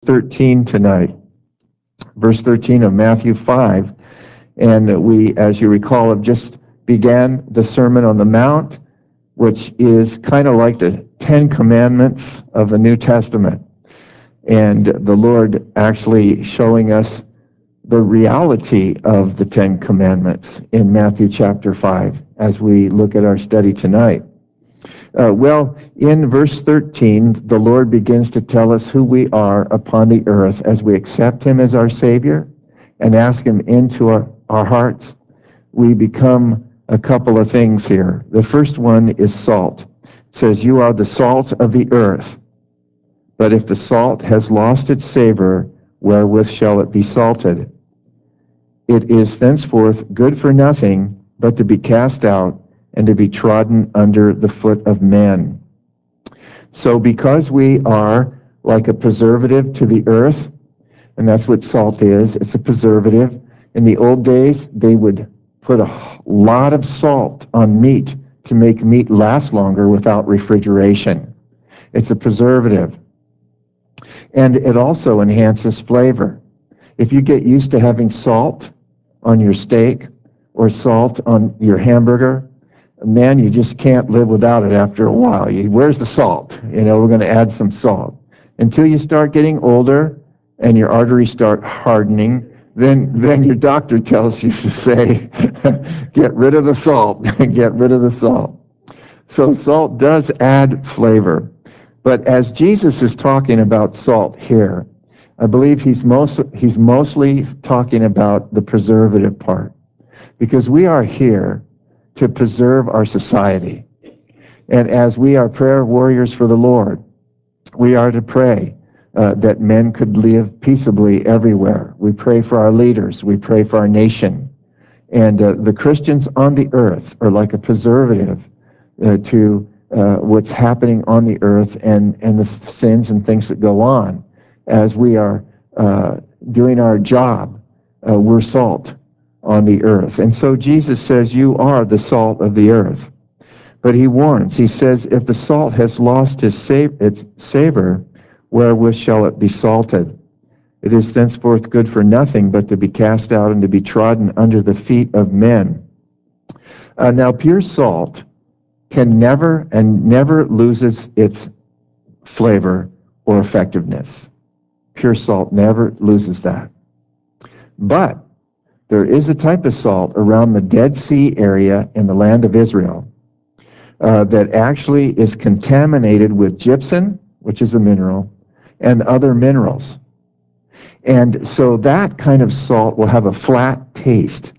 13 tonight, verse 13 of Matthew 5. And we, as you recall, have just began the Sermon on the Mount, which is kind of like the Ten Commandments of the New Testament. And the Lord actually showing us the reality of the Ten Commandments in Matthew chapter 5 as we look at our study tonight. In verse 13, the Lord begins to tell us who we are upon the earth as we accept Him as our Savior and ask Him into our hearts. We become a couple of things here. The first one is salt. It says, "You are the salt of the earth. But if the salt has lost its savor, wherewith shall it be salted? It is thenceforth good for nothing, but to be cast out and to be trodden under the foot of men." So because we are like a preservative to the earth, and that's what salt is, it's a preservative. In the old days, they would put a lot of salt on meat to make meat last longer without refrigeration. It's a preservative. And it also enhances flavor. If you get used to having salt on your steak or salt on your hamburger, man, you just can't live without it after a while. Where's the salt? We're going to add some salt. Until you start getting older and your arteries start hardening, then your doctor tells you to say, get rid of the salt, get rid of the salt. So salt does add flavor. But as Jesus is talking about salt here, I believe he's mostly talking about the preservative part. Because we are here to preserve our society. And as we are prayer warriors for the Lord, we are to pray that men could live peaceably everywhere. We pray for our leaders. We pray for our nation. And the Christians on the earth are like a preservative to what's happening on the earth and the sins and things that go on. As we are doing our job, we're salt on the earth. And so Jesus says, you are the salt of the earth. But he warns, he says, if the salt has lost its savor, wherewith shall it be salted? It is thenceforth good for nothing but to be cast out and to be trodden under the feet of men. Now, pure salt can never loses its flavor or effectiveness. Pure salt never loses that. But there is a type of salt around the Dead Sea area in the land of Israel that actually is contaminated with gypsum, which is a mineral, and other minerals. And so that kind of salt will have a flat taste,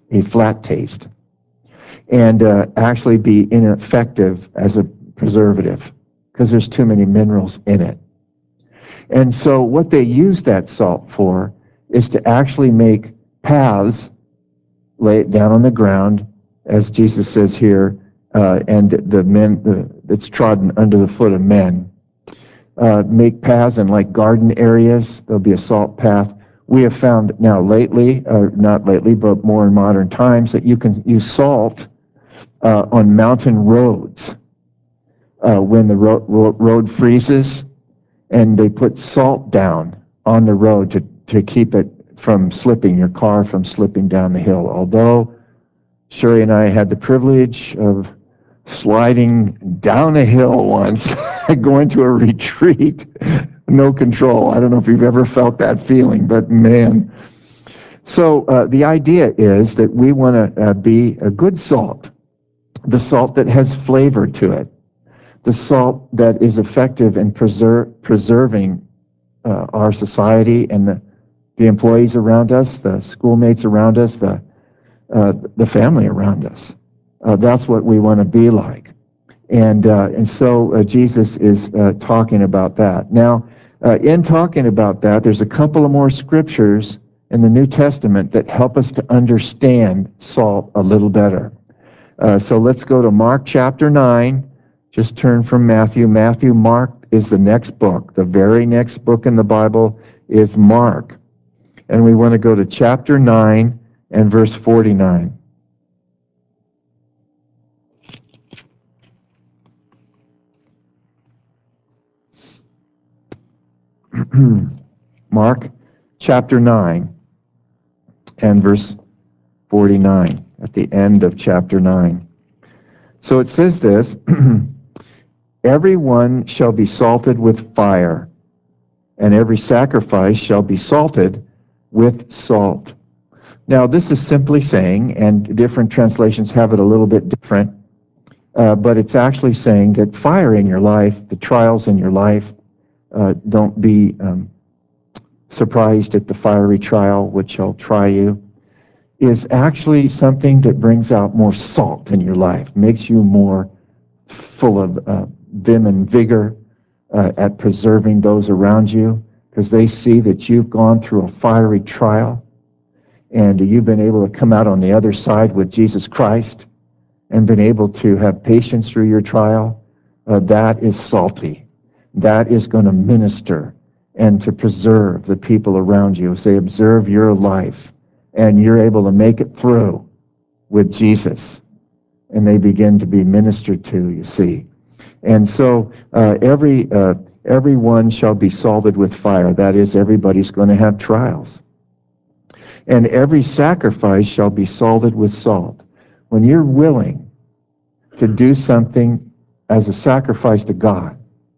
and actually be ineffective as a preservative because there's too many minerals in it. And so what they use that salt for is to actually make paths, lay it down on the ground, as Jesus says here, and the men, it's trodden under the foot of men. Make paths in like garden areas. There'll be a salt path. We have found now lately, not lately, but more in modern times, that you can use salt on mountain roads when the road freezes, and they put salt down on the road to keep it from slipping, your car from slipping down the hill. Although Sherry and I had the privilege of sliding down a hill once, going to a retreat, no control. I don't know if you've ever felt that feeling, but man. So the idea is that we want to be a good salt, the salt that has flavor to it, the salt that is effective in preserving our society and the employees around us, the schoolmates around us, the family around us. That's what we want to be like. And so Jesus is talking about that. Now, in talking about that, there's a couple of more scriptures in the New Testament that help us to understand salt a little better. So let's go to Mark chapter 9. Just turn from Matthew. Mark is the next book. The very next book in the Bible is Mark. And we want to go to chapter 9 and verse 49. Mark chapter 9 and verse 49, at the end of chapter 9. So it says this, everyone shall be salted with fire, and every sacrifice shall be salted with salt. Now, this is simply saying, and different translations have it a little bit different, but it's actually saying that fire in your life, the trials in your life, don't be surprised at the fiery trial which shall try you, is actually something that brings out more salt in your life, makes you more full of vim and vigor at preserving those around you, because they see that you've gone through a fiery trial and you've been able to come out on the other side with Jesus Christ and been able to have patience through your trial. That is salty. That is going to minister and to preserve the people around you as they observe your life and you're able to make it through with Jesus, and they begin to be ministered to, you see. And so everyone shall be salted with fire. That is, everybody's going to have trials. And every sacrifice shall be salted with salt. When you're willing to do something as a sacrifice to God,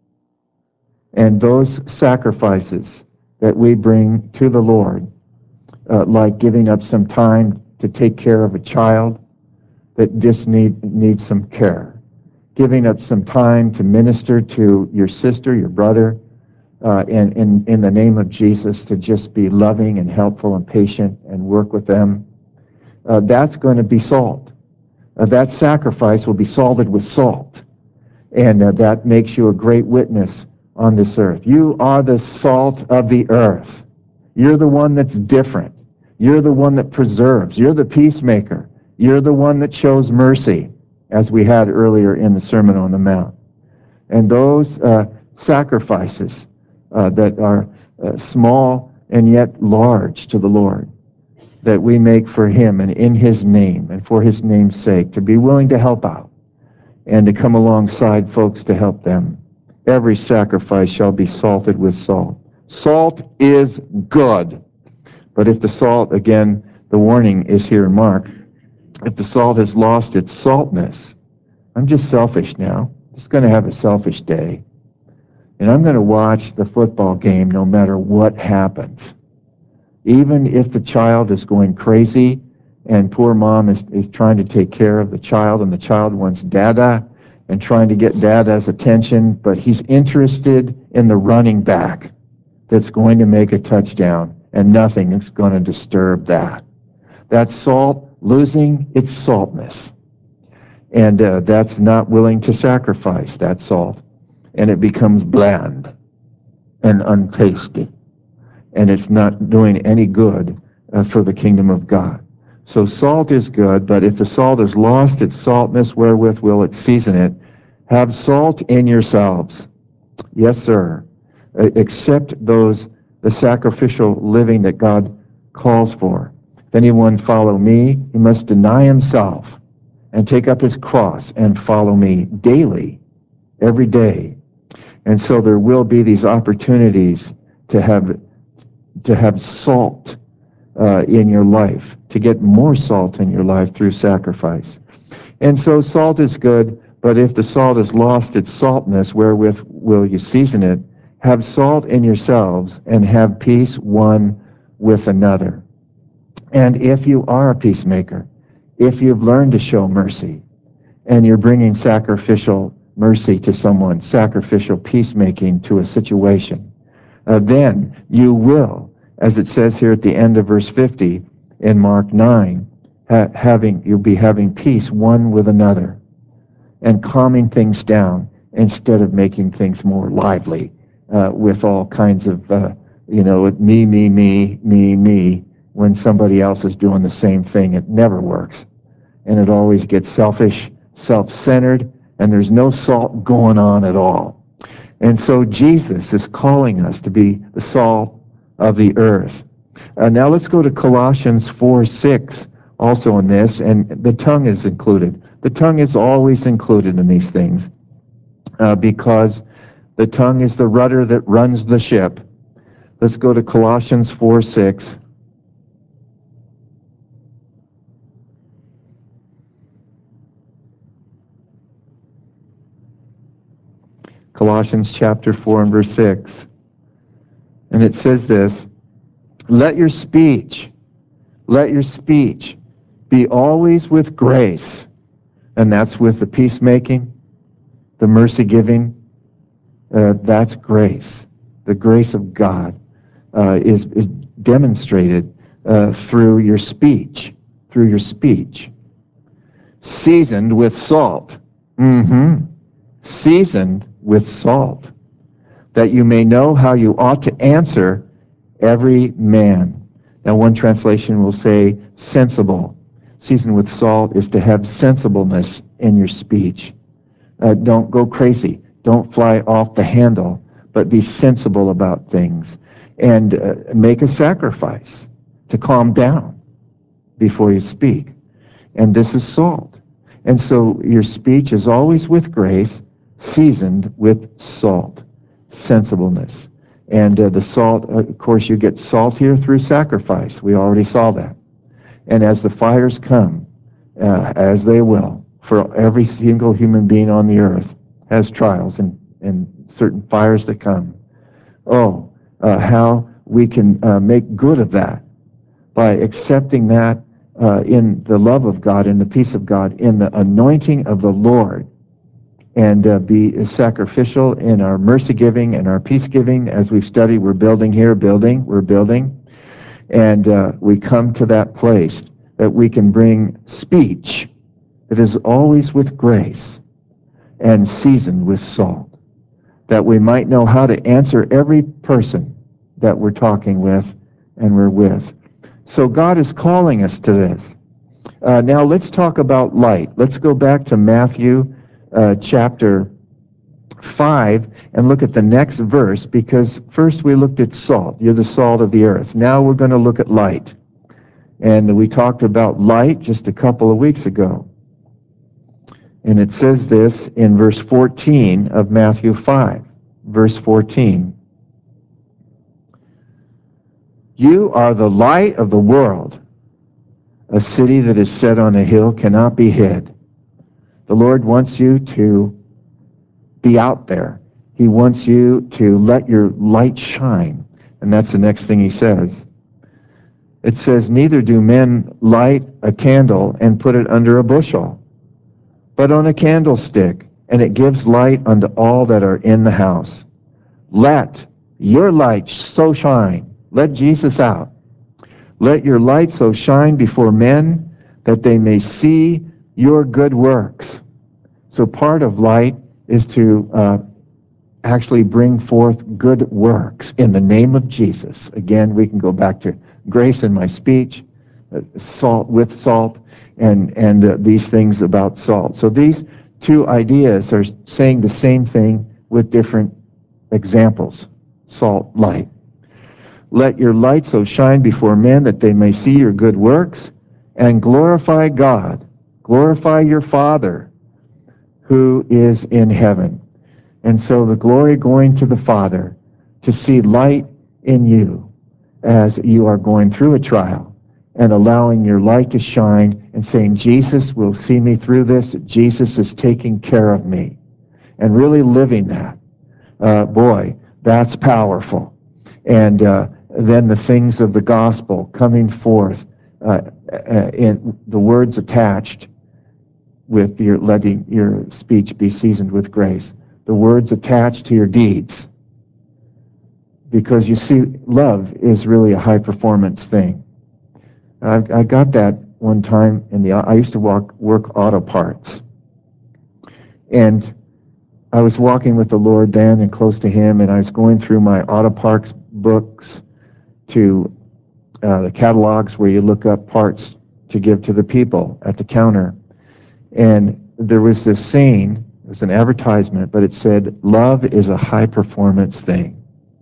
and those sacrifices that we bring to the Lord, like giving up some time to take care of a child that just needs some care, giving up some time to minister to your sister, your brother, and in the name of Jesus, to just be loving and helpful and patient and work with them, that's going to be salt. That sacrifice will be salted with salt, and that makes you a great witness on this earth. You are the salt of the earth. You're the one that's different. You're the one that preserves. You're the peacemaker. You're the one that shows mercy, as we had earlier in the Sermon on the Mount. And those sacrifices that are small and yet large to the Lord, that we make for Him and in His name and for His name's sake, to be willing to help out and to come alongside folks to help them. Every sacrifice shall be salted with salt. Salt is good. But if the salt, again, the warning is here in Mark, if the salt has lost its saltness, I'm just selfish now. I'm just going to have a selfish day. And I'm going to watch the football game no matter what happens. Even if the child is going crazy and poor mom is trying to take care of the child and the child wants dada and trying to get dada's attention, but he's interested in the running back that's going to make a touchdown, and nothing is going to disturb that. That's salt losing its saltness. And that's not willing to sacrifice that salt. And it becomes bland and untasty. And it's not doing any good for the kingdom of God. So salt is good, but if the salt has lost its saltness, wherewith will it season it? Have salt in yourselves. Yes, sir. Accept the sacrificial living that God calls for. If anyone follow me, he must deny himself and take up his cross and follow me daily, every day. And so there will be these opportunities to have salt in your life, to get more salt in your life through sacrifice. And so salt is good, but if the salt has lost its saltness, wherewith will you season it? Have salt in yourselves and have peace one with another. And if you are a peacemaker, if you've learned to show mercy, and you're bringing sacrificial mercy to someone, sacrificial peacemaking to a situation, then you will, as it says here at the end of verse 50 in Mark 9, you'll be having peace one with another and calming things down instead of making things more lively with all kinds of, me, when somebody else is doing the same thing. It never works. And it always gets selfish, self-centered, and there's no salt going on at all. And so Jesus is calling us to be the salt of the earth. Now let's go to Colossians 4:6 also in this, and the tongue is included. The tongue is always included in these things because the tongue is the rudder that runs the ship. Let's go to Colossians 4:6. Colossians chapter 4 and verse 6. And it says this, let your speech be always with grace. And that's with the peacemaking, the mercy giving. That's grace. The grace of God is demonstrated through your speech. Seasoned with salt. Seasoned with salt, that you may know how you ought to answer every man. Now, one translation will say sensible. Seasoned with salt is to have sensibleness in your speech. Don't go crazy. Don't fly off the handle, but be sensible about things. And make a sacrifice to calm down before you speak. And this is salt. And so your speech is always with grace, seasoned with salt, sensibleness. And the salt, of course, you get saltier through sacrifice. We already saw that. And as the fires come, as they will, for every single human being on the earth has trials and certain fires that come. How we can make good of that by accepting that in the love of God, in the peace of God, in the anointing of the Lord, and be sacrificial in our mercy giving and our peace giving. As we've studied, we're building here, we're building. And we come to that place that we can bring speech that is always with grace and seasoned with salt, that we might know how to answer every person that we're talking with and we're with. So God is calling us to this. Now let's talk about light. Let's go back to Matthew chapter 5 and look at the next verse, because first we looked at salt. You're the salt of the earth. Now we're going to look at light. And we talked about light just a couple of weeks ago. And it says this in verse 14 of Matthew 5. Verse 14. You are the light of the world. A city that is set on a hill cannot be hid. The Lord wants you to be out there. He wants you to let your light shine. And that's the next thing he says. It says, neither do men light a candle and put it under a bushel, but on a candlestick, and it gives light unto all that are in the house. Let your light so shine. Let Jesus out. Let your light so shine before men that they may see your good works. So part of light is to actually bring forth good works in the name of Jesus. Again, we can go back to grace in my speech, salt with salt, and these things about salt. So these two ideas are saying the same thing with different examples. Salt, light. Let your light so shine before men that they may see your good works and glorify God. Glorify your Father who is in heaven. And so the glory going to the Father to see light in you as you are going through a trial and allowing your light to shine and saying, Jesus will see me through this. Jesus is taking care of me. And really living that. Boy, that's powerful. And then the things of the gospel coming forth in the words attached with your letting your speech be seasoned with grace. The words attached to your deeds. Because you see, love is really a high performance thing. I got that one time I used to work auto parts. And I was walking with the Lord then and close to him, and I was going through my auto parts books to the catalogs where you look up parts to give to the people at the counter. And there was this saying, it was an advertisement, but it said, love is a high performance thing.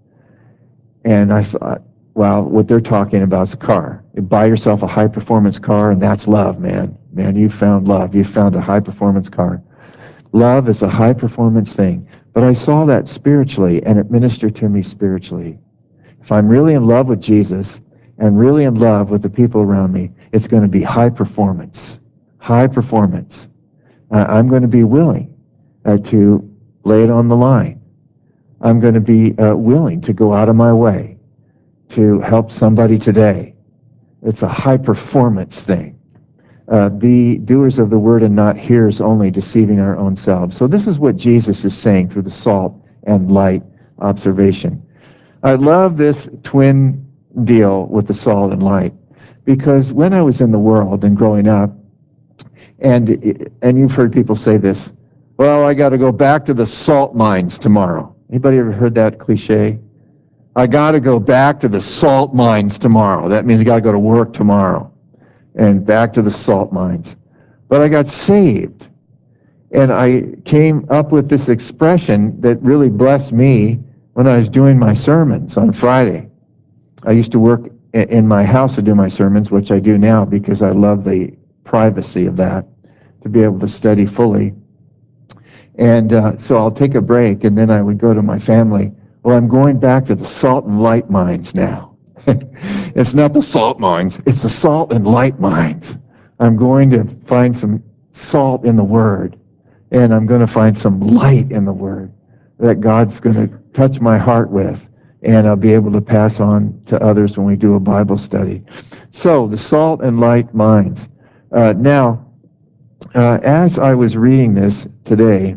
And I thought, well, what they're talking about is a car. You buy yourself a high performance car, and that's love, man. Man, you found love. You found a high performance car. Love is a high performance thing. But I saw that spiritually, and it ministered to me spiritually. if I'm really in love with Jesus and really in love with the people around me, it's going to be high performance. High performance. I'm going to be willing to lay it on the line. I'm going to be willing to go out of my way to help somebody today. It's a high performance thing. Be doers of the word and not hearers only, deceiving our own selves. So this is what Jesus is saying through the salt and light observation. I love this twin deal with the salt and light, because when I was in the world and growing up, and you've heard people say this, well, I got to go back to the salt mines tomorrow. Anybody ever heard that cliche? I got to go back to the salt mines tomorrow. That means I got to go to work tomorrow and back to the salt mines. But I got saved, and I came up with this expression that really blessed me when I was doing my sermons on Friday. I used to work in my house to do my sermons, which I do now because I love the privacy of that, to be able to study fully. And so I'll take a break, and then I would go to my family. Well, I'm going back to the salt and light mines now. It's not the salt mines, it's the salt and light mines. I'm going to find some salt in the Word, and I'm going to find some light in the Word that God's going to touch my heart with, and I'll be able to pass on to others when we do a Bible study. So, the salt and light mines. Now, as I was reading this today,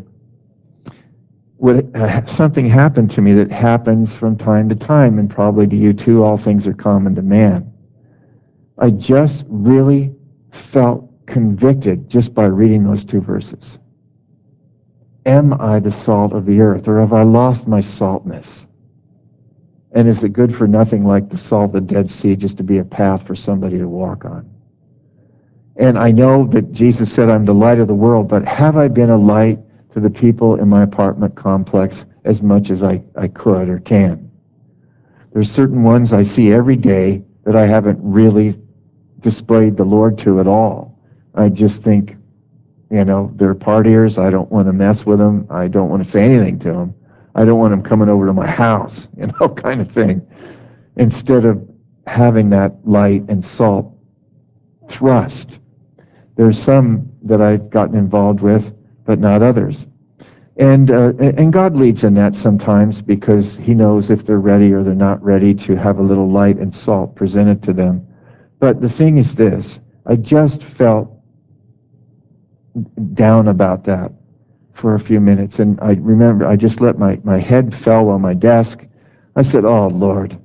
something happened to me that happens from time to time, and probably to you too. All things are common to man. I just really felt convicted just by reading those two verses. Am I the salt of the earth, or have I lost my saltness? And is it good for nothing like the salt of the Dead Sea, just to be a path for somebody to walk on? And I know that Jesus said, I'm the light of the world, but have I been a light to the people in my apartment complex as much as I could or can? There's certain ones I see every day that I haven't really displayed the Lord to at all. I just think, they're partiers. I don't want to mess with them. I don't want to say anything to them. I don't want them coming over to my house, kind of thing. Instead of having that light and salt thrust. There's some that I've gotten involved with, but not others. And God leads in that sometimes, because he knows if they're ready or they're not ready to have a little light and salt presented to them. But the thing is this, I just felt down about that for a few minutes. And I remember I just let my head fell on my desk. I said, oh, Lord,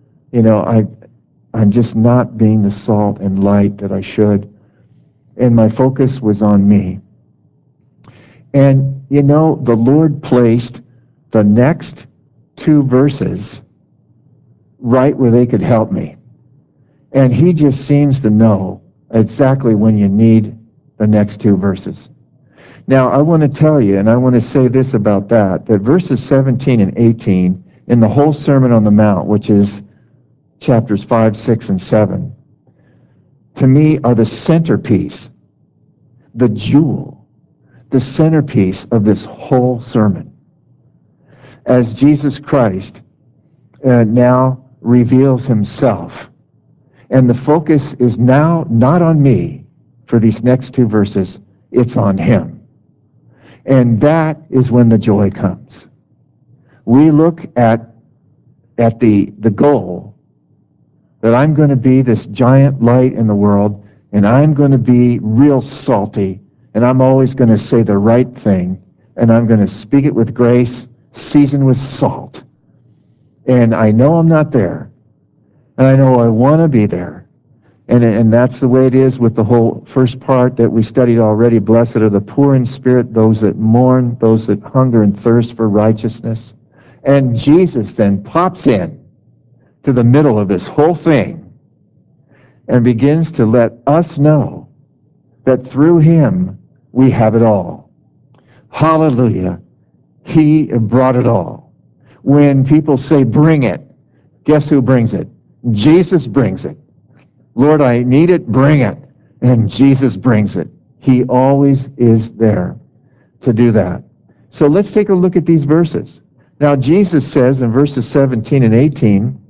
I'm just not being the salt and light that I should. And my focus was on me. And, the Lord placed the next two verses right where they could help me. And he just seems to know exactly when you need the next two verses. Now, I want to tell you, and I want to say this about that verses 17 and 18 in the whole Sermon on the Mount, which is chapters 5, 6, and 7, to me are the centerpiece, the jewel, the centerpiece of this whole sermon. As Jesus Christ now reveals himself. And the focus is now not on me for these next two verses, it's on him. And that is when the joy comes. We look at the goal, that I'm going to be this giant light in the world, and I'm going to be real salty, and I'm always going to say the right thing, and I'm going to speak it with grace, seasoned with salt. And I know I'm not there, and I know I want to be there. And that's the way it is with the whole first part that we studied already. Blessed are the poor in spirit, those that mourn, those that hunger and thirst for righteousness. And Jesus then pops in to the middle of this whole thing and begins to let us know that through him we have it all. Hallelujah. He brought it all. When people say, bring it, guess who brings it? Jesus brings it. Lord, I need it, bring it. And Jesus brings it. He always is there to do that. So let's take a look at these verses. Now, Jesus says in verses 17 and 18,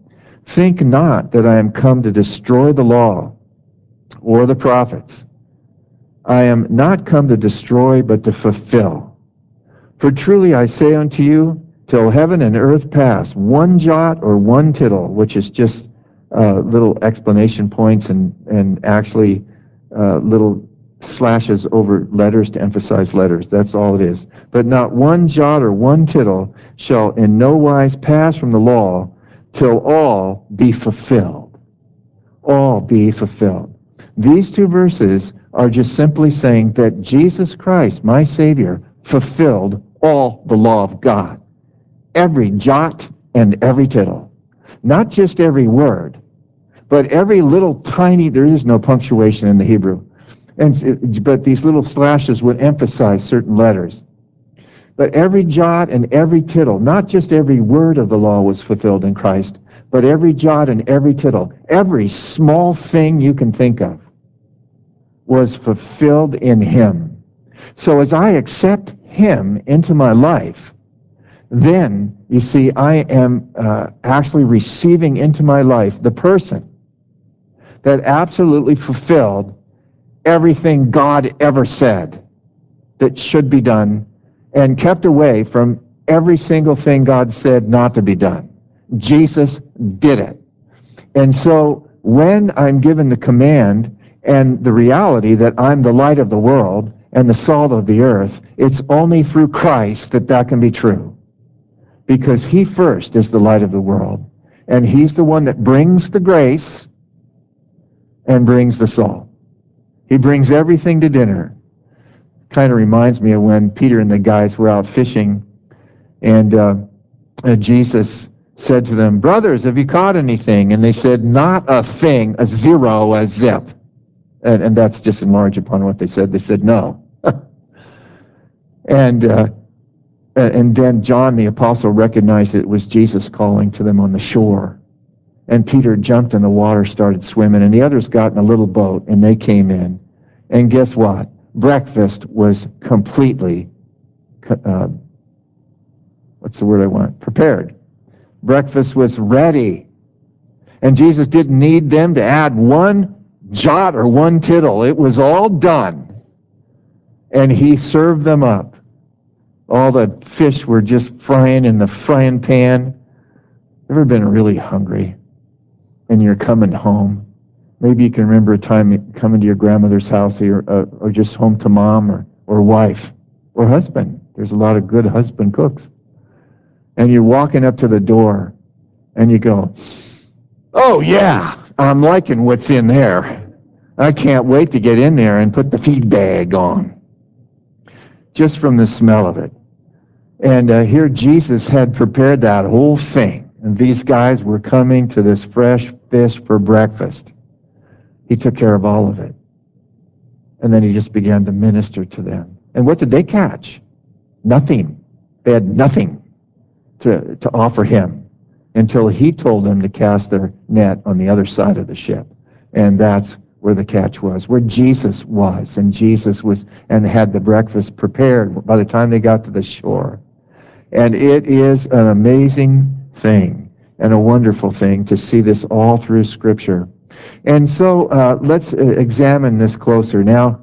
Think not that I am come to destroy the law or the prophets. I am not come to destroy, but to fulfill. For truly I say unto you, till heaven and earth pass, one jot or one tittle, which is just little explanation points and actually little slashes over letters to emphasize letters. That's all it is. But not one jot or one tittle shall in no wise pass from the law till all be fulfilled. All be fulfilled. These two verses are just simply saying that Jesus Christ, my Savior, fulfilled all the law of God. Every jot and every tittle. Not just every word, but every little tiny, there is no punctuation in the Hebrew, but these little slashes would emphasize certain letters. But every jot and every tittle, not just every word of the law was fulfilled in Christ, but every jot and every tittle, every small thing you can think of was fulfilled in Him. So as I accept Him into my life, then, you see, I am actually receiving into my life the person that absolutely fulfilled everything God ever said that should be done and kept away from every single thing God said not to be done. Jesus did it. And so when I'm given the command and the reality that I'm the light of the world and the salt of the earth, it's only through Christ that that can be true. Because He first is the light of the world. And He's the one that brings the grace and brings the salt. He brings everything to dinner. Kind of reminds me of when Peter and the guys were out fishing, and Jesus said to them, "Brothers, have you caught anything?" And they said, "Not a thing," a zero, a zip. And that's just enlarged upon what they said. They said, "No." And then John the apostle recognized it was Jesus calling to them on the shore. And Peter jumped in the water, started swimming, and the others got in a little boat, and they came in. And guess what? Breakfast was completely, what's the word I want? Prepared. Breakfast was ready. And Jesus didn't need them to add one jot or one tittle. It was all done. And He served them up. All the fish were just frying in the frying pan. Ever been really hungry and you're coming home? Maybe you can remember a time coming to your grandmother's house or just home to mom or wife or husband. There's a lot of good husband cooks. And you're walking up to the door and you go, "Oh yeah, I'm liking what's in there. I can't wait to get in there and put the feed bag on." Just from the smell of it. And here Jesus had prepared that whole thing. And these guys were coming to this fresh fish for breakfast. He took care of all of it. And then He just began to minister to them. And what did they catch? Nothing. They had nothing to offer Him until He told them to cast their net on the other side of the ship. And that's where the catch was, where Jesus was. And Jesus was and had the breakfast prepared by the time they got to the shore. And it is an amazing thing and a wonderful thing to see this all through Scripture. And so let's examine this closer. Now,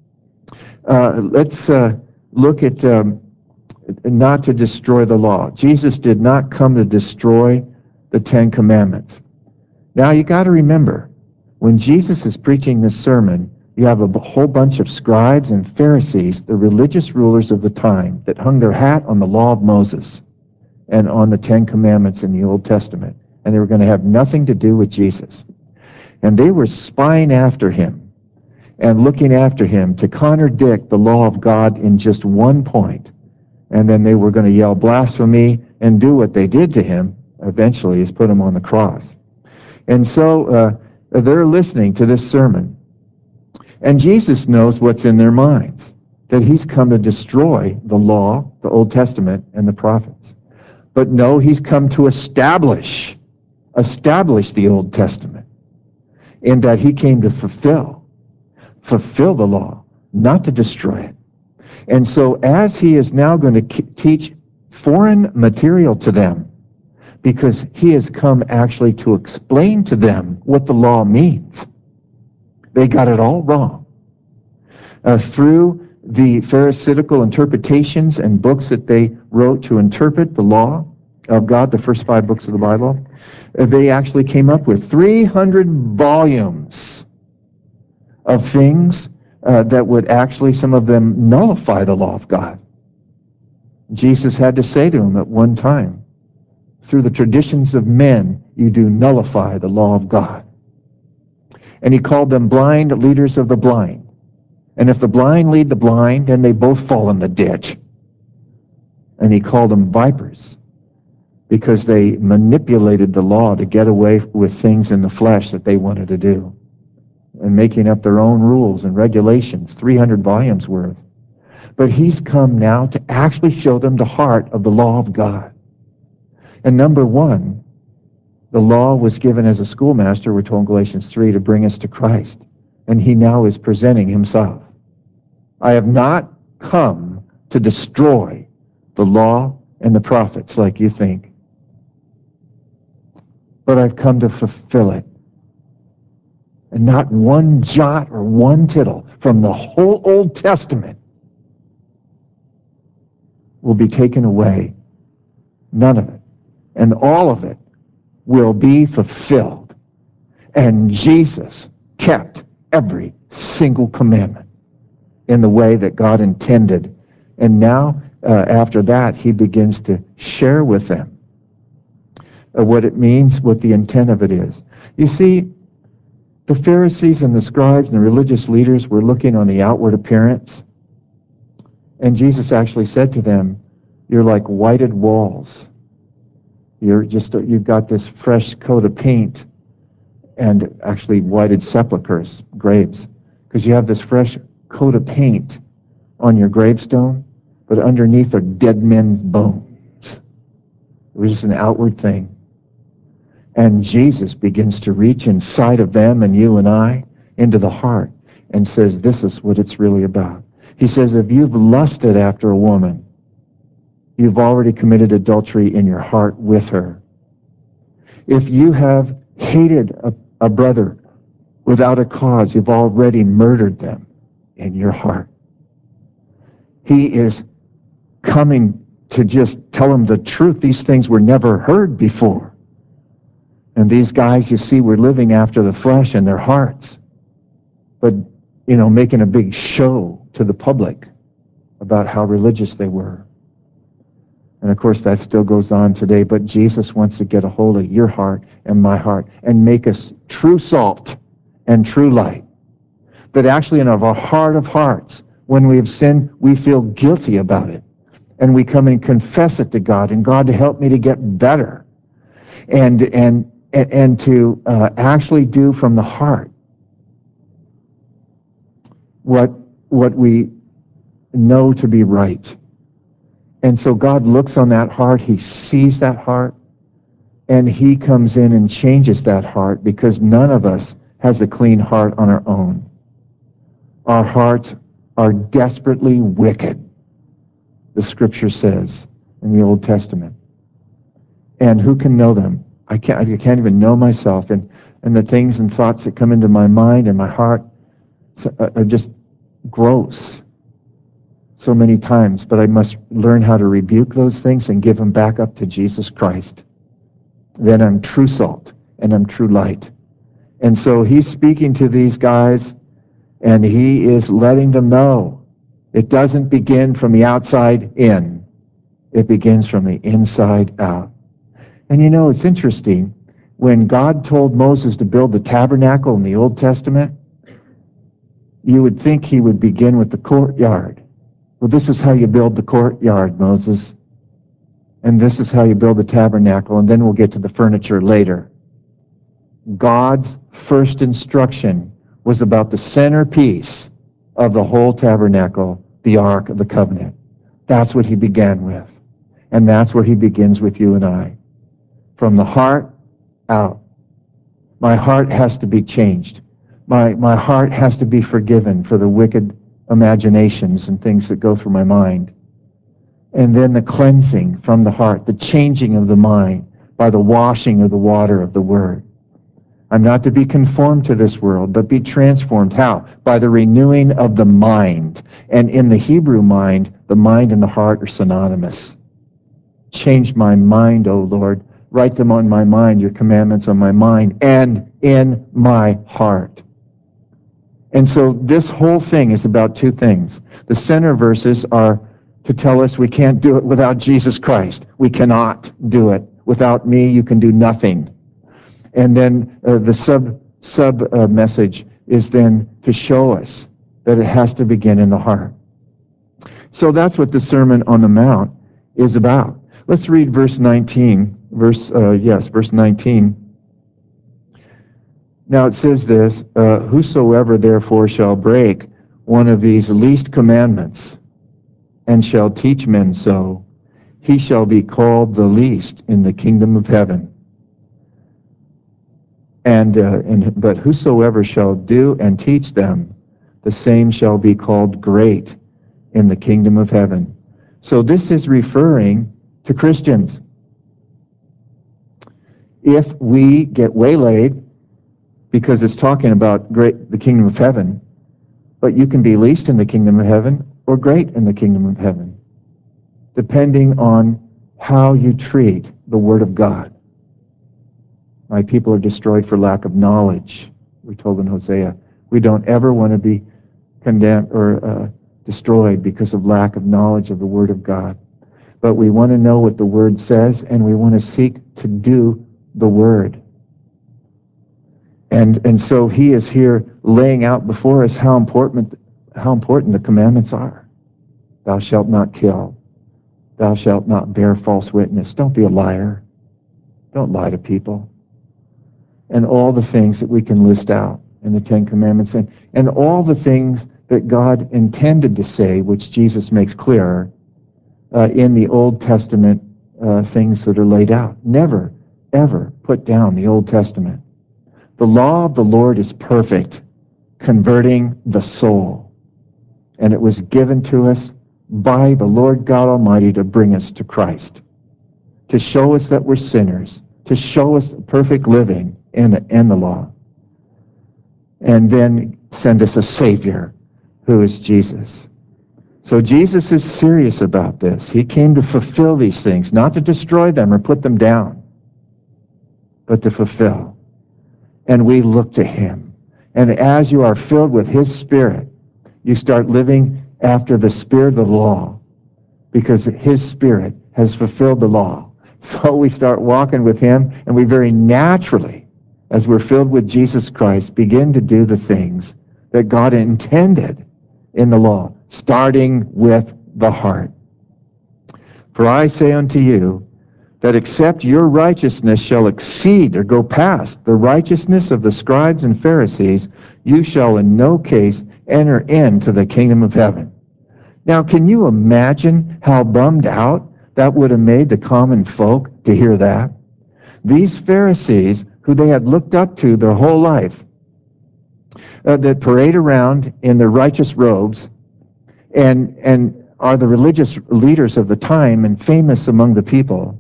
let's look at not to destroy the law. Jesus did not come to destroy the Ten Commandments. Now, you got to remember, when Jesus is preaching this sermon, you have a whole bunch of scribes and Pharisees, the religious rulers of the time, that hung their hat on the law of Moses and on the Ten Commandments in the Old Testament. And they were going to have nothing to do with Jesus. And they were spying after Him and looking after Him to contradict the law of God in just one point. And then they were going to yell blasphemy and do what they did to Him, eventually, is put Him on the cross. And so they're listening to this sermon. And Jesus knows what's in their minds, that He's come to destroy the law, the Old Testament, and the prophets. But no, He's come to establish the Old Testament, in that He came to fulfill the law, not to destroy it. And so as He is now going to teach foreign material to them, because he has come actually to explain to them what the law means. They got it all wrong. Through the Pharisaical interpretations and books that they wrote to interpret the law of God, the first 5 books of the Bible, they actually came up with 300 volumes of things that would actually, some of them, nullify the law of God. Jesus had to say to them at one time, through the traditions of men, you do nullify the law of God. And he called them blind leaders of the blind. And if the blind lead the blind, then they both fall in the ditch. And he called them vipers because they manipulated the law to get away with things in the flesh that they wanted to do, and making up their own rules and regulations, 300 volumes worth. But he's come now to actually show them the heart of the law of God. And number one, the law was given as a schoolmaster, we're told in Galatians 3, to bring us to Christ. And he now is presenting himself. I have not come to destroy the law and the prophets like you think, but I've come to fulfill it. And not one jot or one tittle from the whole Old Testament will be taken away. None of it. And all of it will be fulfilled. And Jesus kept every single commandment in the way that God intended. And now, after that, he begins to share with them what it means, what the intent of it is. You see, the Pharisees and the scribes and the religious leaders were looking on the outward appearance. And Jesus actually said to them, you're like whited walls. You've got this fresh coat of paint, and actually whited sepulchres, graves, because you have this fresh coat of paint on your gravestone, but underneath are dead men's bones. It was just an outward thing. And Jesus begins to reach inside of them and you and I into the heart and says, this is what it's really about. He says, if you've lusted after a woman, you've already committed adultery in your heart with her. If you have hated a brother without a cause, you've already murdered them in your heart. He is coming to just tell them the truth. These things were never heard before. And these guys, you see, were living after the flesh and their hearts, but, making a big show to the public about how religious they were. And of course, that still goes on today, but Jesus wants to get a hold of your heart and my heart and make us true salt and true light. That actually in our heart of hearts, when we have sinned, we feel guilty about it. And we come and confess it to God, and God, to help me to get better. And to actually do from the heart what we know to be right. And so God looks on that heart, he sees that heart, and he comes in and changes that heart, because none of us has a clean heart on our own. Our hearts are desperately wicked, the scripture says in the Old Testament. And who can know them? I can't even know myself, and the things and thoughts that come into my mind and my heart are just gross so many times, but I must learn how to rebuke those things and give them back up to Jesus Christ. Then I'm true salt and I'm true light. And so he's speaking to these guys, and he is letting them know it doesn't begin from the outside in. It begins from the inside out. And it's interesting, when God told Moses to build the tabernacle in the Old Testament, you would think he would begin with the courtyard. Well, this is how you build the courtyard, Moses. And this is how you build the tabernacle, and then we'll get to the furniture later. God's first instruction was about the centerpiece of the whole tabernacle, the Ark of the Covenant. That's what he began with. And that's where he begins with you and I. From the heart out. My heart has to be changed. My heart has to be forgiven for the wicked imaginations and things that go through my mind. And then the cleansing from the heart, the changing of the mind, by the washing of the water of the Word. I'm not to be conformed to this world, but be transformed. How? By the renewing of the mind. And in the Hebrew mind, the mind and the heart are synonymous. Change my mind, O Lord. Write them on my mind, your commandments on my mind, and in my heart. And so this whole thing is about two things. The center verses are to tell us we can't do it without Jesus Christ. We cannot do it. Without me, you can do nothing. And then the sub message is then to show us that it has to begin in the heart. So that's what the Sermon on the Mount is about. Let's read verse 19. Verse 19. Now it says this, whosoever therefore shall break one of these least commandments and shall teach men so, he shall be called the least in the kingdom of heaven. But whosoever shall do and teach them, the same shall be called great in the kingdom of heaven. So this is referring to Christians. If we get waylaid, because it's talking about the kingdom of heaven, but you can be least in the kingdom of heaven or great in the kingdom of heaven, depending on how you treat the Word of God. My people are destroyed for lack of knowledge, we're told in Hosea. We don't ever want to be condemned or destroyed because of lack of knowledge of the Word of God. But we want to know what the Word says, and we want to seek to do the Word. And so he is here laying out before us how important the commandments are. Thou shalt not kill. Thou shalt not bear false witness. Don't be a liar. Don't lie to people. And all the things that we can list out in the Ten Commandments, and all the things that God intended to say, which Jesus makes clearer in the Old Testament things that are laid out. Never, ever put down the Old Testament. The law of the Lord is perfect, converting the soul. And it was given to us by the Lord God Almighty to bring us to Christ, to show us that we're sinners, to show us perfect living in the law, and then send us a Savior who is Jesus. So Jesus is serious about this. He came to fulfill these things, not to destroy them or put them down, but to fulfill. And we look to him. And as you are filled with his Spirit, you start living after the spirit of the law, because his Spirit has fulfilled the law. So we start walking with him, and we very naturally, as we're filled with Jesus Christ, begin to do the things that God intended in the law, starting with the heart. For I say unto you, that except your righteousness shall exceed or go past the righteousness of the scribes and Pharisees, you shall in no case enter into the kingdom of heaven. Now, can you imagine how bummed out that would have made the common folk to hear that? These Pharisees, who they had looked up to their whole life, that parade around in their righteous robes and are the religious leaders of the time and famous among the people.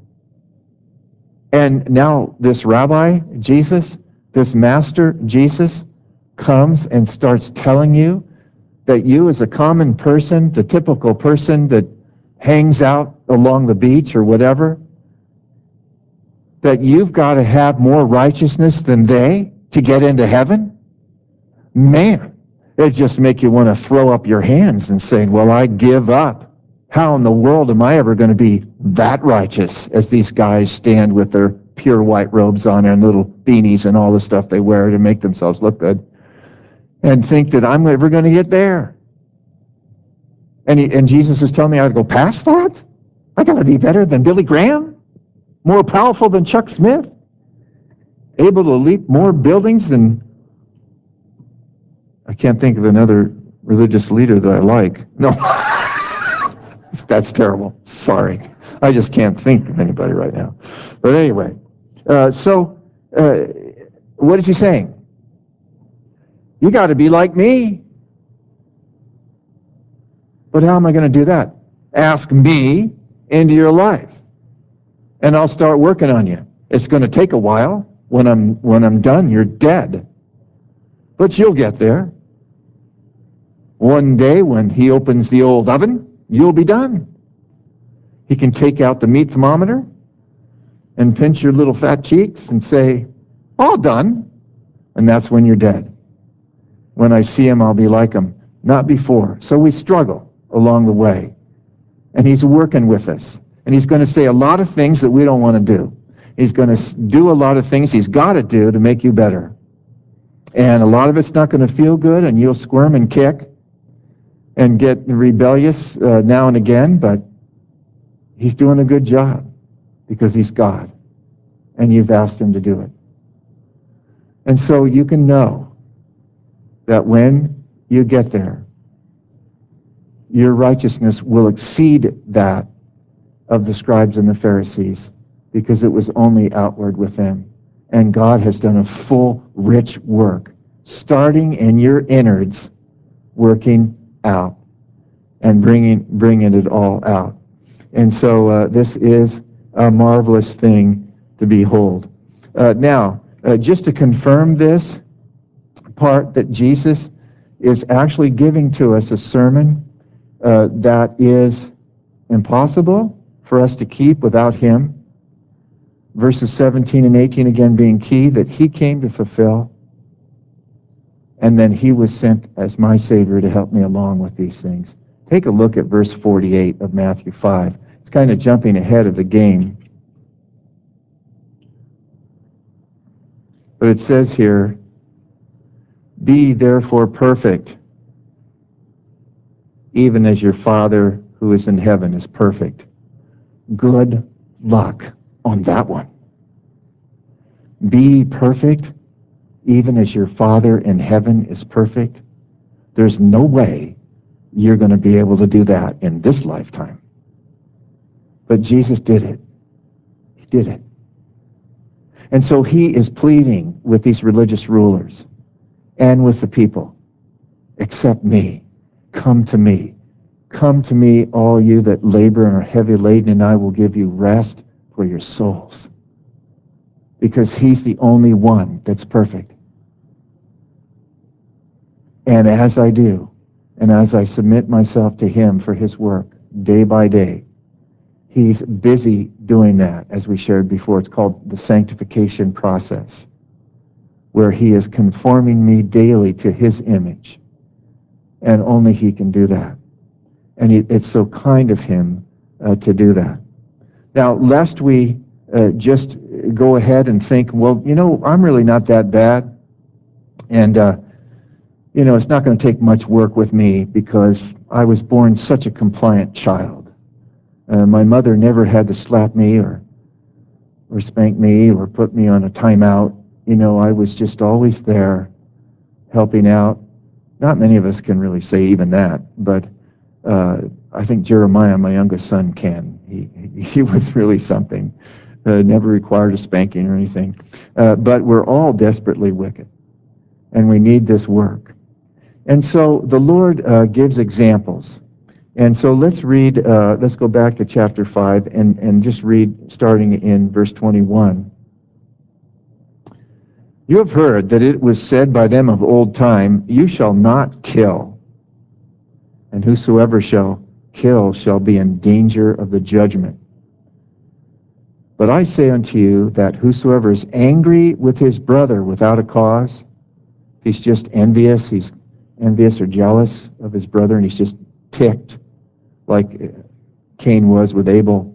And now this rabbi, Jesus, this master, Jesus, comes and starts telling you that you as a common person, the typical person that hangs out along the beach or whatever, that you've got to have more righteousness than they to get into heaven? Man, it just make you want to throw up your hands and say, well, I give up. How in the world am I ever going to be that righteous as these guys stand with their pure white robes on and little beanies and all the stuff they wear to make themselves look good, and think that I'm ever going to get there? And Jesus is telling me I got to go past that? I got to be better than Billy Graham? More powerful than Chuck Smith? Able to leap more buildings than... I can't think of another religious leader that I like. No. That's terrible. Sorry. I just can't think of anybody right now. But anyway, what is he saying? You got to be like me. But how am I going to do that? Ask me into your life, and I'll start working on you. It's going to take a while. When I'm done, you're dead. But you'll get there. One day when he opens the old oven, you'll be done. He can take out the meat thermometer and pinch your little fat cheeks and say, all done. And that's when you're dead. When I see him, I'll be like him. Not before. So we struggle along the way. And he's working with us. And he's going to say a lot of things that we don't want to do. He's going to do a lot of things he's got to do to make you better. And a lot of it's not going to feel good, and you'll squirm and kick and get rebellious now and again, but he's doing a good job because he's God, and you've asked him to do it. And so you can know that when you get there, your righteousness will exceed that of the scribes and the Pharisees, because it was only outward with them. And God has done a full, rich work, starting in your innards, working out and bringing it all out. And so this is a marvelous thing to behold. Now, just to confirm this part, that Jesus is actually giving to us a sermon that is impossible for us to keep without him. Verses 17 and 18 again being key, that he came to fulfill, and then he was sent as my Savior to help me along with these things. Take a look at verse 48 of Matthew 5. It's kind of jumping ahead of the game. But it says here, be therefore perfect, even as your Father who is in heaven is perfect. Good luck on that one. Be perfect, even as your Father in heaven is perfect. There's no way you're going to be able to do that in this lifetime. But Jesus did it. He did it. And so he is pleading with these religious rulers and with the people, accept me, come to me. Come to me, all you that labor and are heavy laden, and I will give you rest for your souls. Because he's the only one that's perfect. And as I do, and as I submit myself to him for his work day by day, he's busy doing that, as we shared before. It's called the sanctification process, where he is conforming me daily to his image. And only he can do that. And it's so kind of him to do that. Now, lest we just go ahead and think, well, I'm really not that bad. And, it's not going to take much work with me because I was born such a compliant child. My mother never had to slap me or spank me or put me on a timeout. I was just always there helping out. Not many of us can really say even that, but I think Jeremiah, my youngest son, can. He was really something. Never required a spanking or anything. But we're all desperately wicked, and we need this work. And so the Lord gives examples. And so let's read, let's go back to chapter 5 and just read starting in verse 21. You have heard that it was said by them of old time, you shall not kill, and whosoever shall kill shall be in danger of the judgment. But I say unto you that whosoever is angry with his brother without a cause, he's just envious, he's envious or jealous of his brother, and he's just ticked like Cain was with Abel.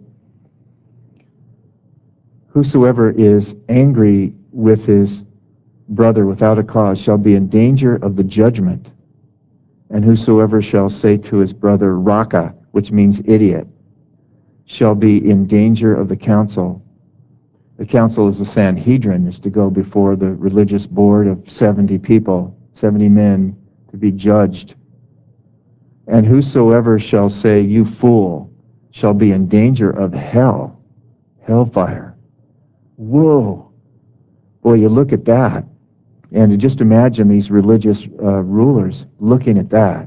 Whosoever is angry with his brother without a cause shall be in danger of the judgment. And whosoever shall say to his brother, Raka, which means idiot, shall be in danger of the council. The council is the Sanhedrin, is to go before the religious board of 70 people, 70 men, to be judged. And whosoever shall say, you fool, shall be in danger of hell, hellfire. Whoa. Boy, you look at that, and just imagine these religious rulers looking at that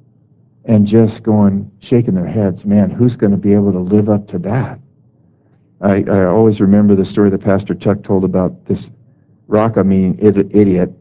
and just going, shaking their heads, man, who's going to be able to live up to that? I always remember the story that Pastor Chuck told about this Raka, meaning idiot.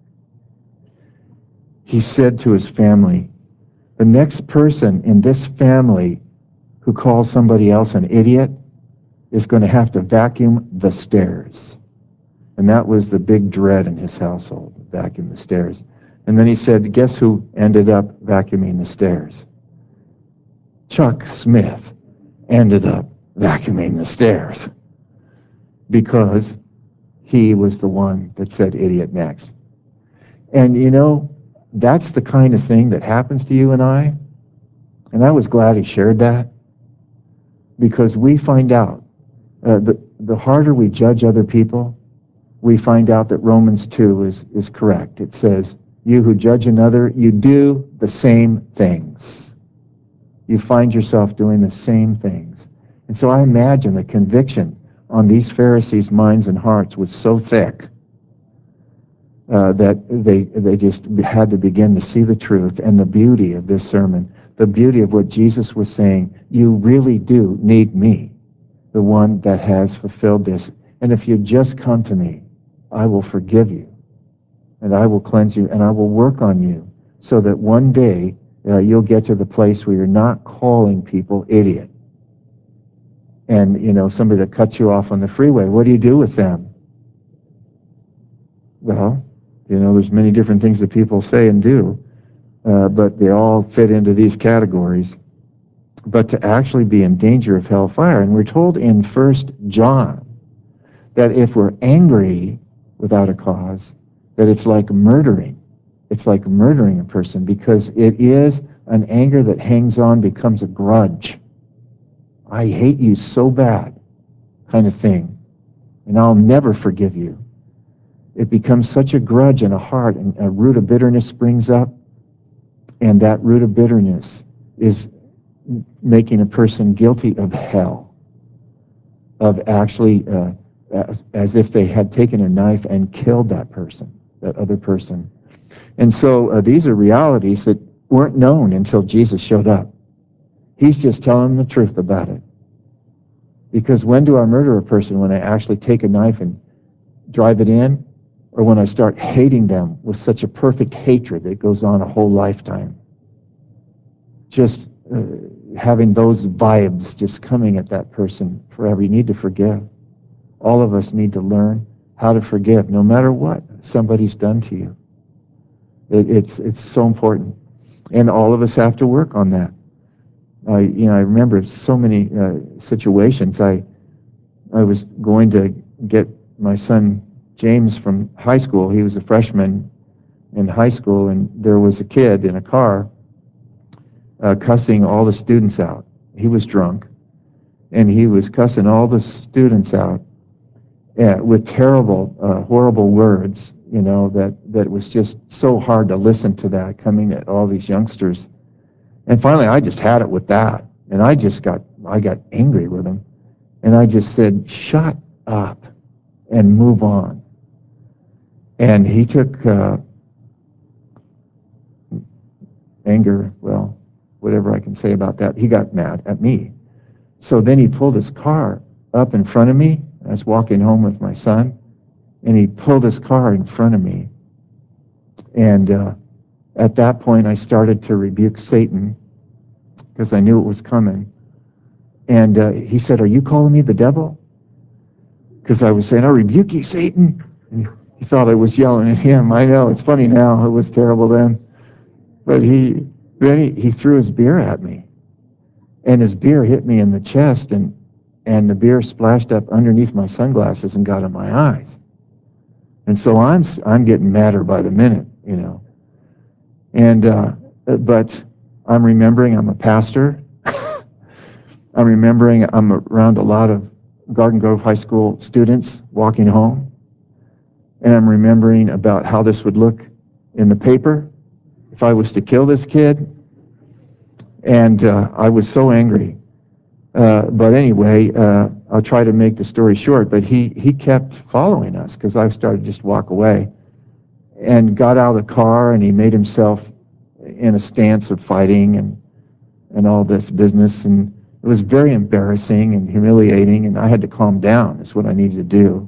He said to his family, the next person in this family who calls somebody else an idiot is going to have to vacuum the stairs. And that was the big dread in his household, vacuum the stairs. And then he said, guess who ended up vacuuming the stairs? Chuck Smith ended up vacuuming the stairs because he was the one that said idiot next. And you know, that's the kind of thing that happens to you and I. And I was glad he shared that, because we find out, the harder we judge other people, we find out that Romans 2 is correct. It says, you who judge another, you do the same things. You find yourself doing the same things. And so I imagine the conviction on these Pharisees' minds and hearts was so thick that they just had to begin to see the truth and the beauty of this sermon, the beauty of what Jesus was saying. You really do need me, the one that has fulfilled this. And if you just come to me, I will forgive you, and I will cleanse you, and I will work on you, so that one day you'll get to the place where you're not calling people idiot. And, you know, somebody that cuts you off on the freeway, what do you do with them? Well, you know, there's many different things that people say and do, but they all fit into these categories. But to actually be in danger of hellfire, and we're told in 1 John that if we're angry without a cause, that it's like murdering. It's like murdering a person, because it is an anger that hangs on, becomes a grudge. I hate you so bad kind of thing, and I'll never forgive you. It becomes such a grudge in a heart, and a root of bitterness springs up, and that root of bitterness is making a person guilty of hell, of actually as if they had taken a knife and killed that person, that other person. And so these are realities that weren't known until Jesus showed up. He's just telling them the truth about it. Because when do I murder a person? When I actually take a knife and drive it in, or when I start hating them with such a perfect hatred that goes on a whole lifetime. Just having those vibes just coming at that person forever. You need to forgive. All of us need to learn how to forgive, no matter what somebody's done to you. It's so important. And all of us have to work on that. I remember so many situations. I was going to get my son James from high school. He was a freshman in high school, and there was a kid in a car cussing all the students out. He was drunk, and he was cussing all the students out with terrible, horrible words, that was just so hard to listen to that coming at all these youngsters. And finally, I just had it with that, and I got angry with him, and I just said, shut up and move on. And he took anger, well, whatever I can say about that, he got mad at me. So then he pulled his car up in front of me. I was walking home with my son, and he pulled his car in front of me. And at that point, I started to rebuke Satan, because I knew it was coming. And he said, are you calling me the devil? Because I was saying, I rebuke you, Satan. And he thought I was yelling at him. I know, it's funny now. It was terrible then. But then he threw his beer at me. And his beer hit me in the chest, and the beer splashed up underneath my sunglasses and got in my eyes. And so I'm getting madder by the minute, And but I'm remembering I'm a pastor. I'm remembering I'm around a lot of Garden Grove High School students walking home. And I'm remembering about how this would look in the paper if I was to kill this kid. And I was so angry. But anyway, I'll try to make the story short, but he kept following us, because I started to just walk away, and got out of the car, and he made himself in a stance of fighting and all this business. And It was very embarrassing and humiliating, and I had to calm down. That's what I needed to do.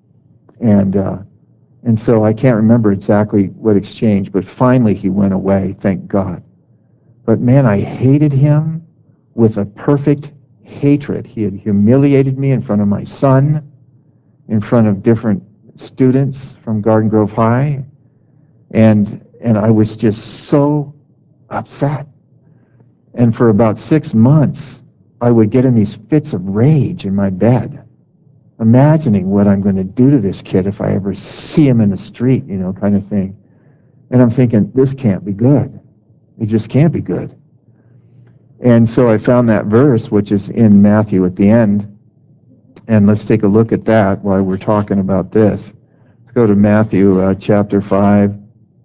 And so I can't remember exactly what exchanged, but finally he went away, thank God. But man, I hated him with a perfect hatred. He had humiliated me in front of my son, in front of different students from Garden Grove High, and I was just so upset. And for about 6 months, I would get in these fits of rage in my bed, imagining what I'm going to do to this kid if I ever see him in the street, kind of thing. And I'm thinking, this can't be good. It just can't be good. And so I found that verse, which is in Matthew at the end. And let's take a look at that while we're talking about this. Let's go to Matthew chapter 5.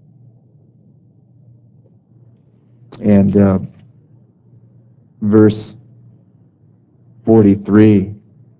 And verse 43.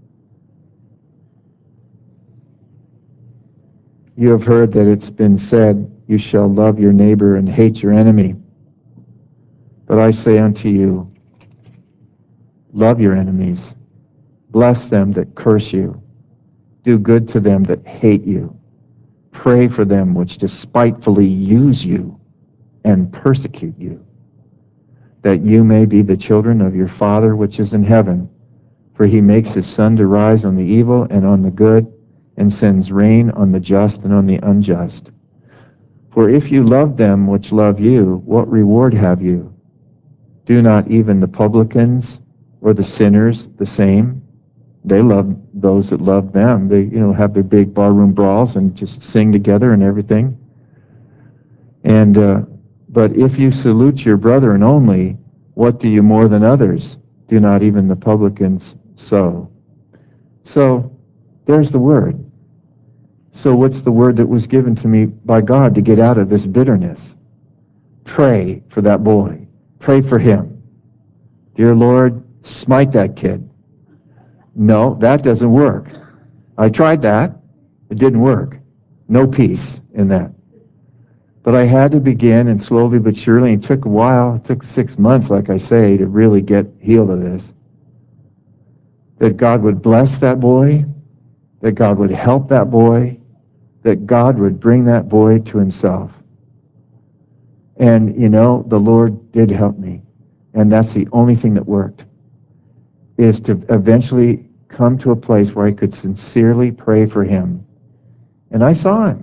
You have heard that it's been said, you shall love your neighbor and hate your enemy. But I say unto you, love your enemies, bless them that curse you, do good to them that hate you, pray for them which despitefully use you and persecute you, that you may be the children of your Father which is in heaven. For he makes his sun to rise on the evil and on the good, and sends rain on the just and on the unjust. For if you love them which love you, what reward have you? Do not even the publicans or the sinners the same? They love those that love them. They, have their big barroom brawls and just sing together and everything. But if you salute your brethren only, what do you more than others? Do not even the publicans so? So there's the word. So what's the word that was given to me by God to get out of this bitterness? Pray for that boy. Pray for him. Dear Lord, smite that kid. No, that doesn't work. I tried that. It didn't work. No peace in that. But I had to begin, and slowly but surely, it took a while. It took 6 months, like I say, to really get healed of this. That God would bless that boy, that God would help that boy, that God would bring that boy to himself. And, the Lord did help me. And that's the only thing that worked, is to eventually come to a place where I could sincerely pray for him. And I saw him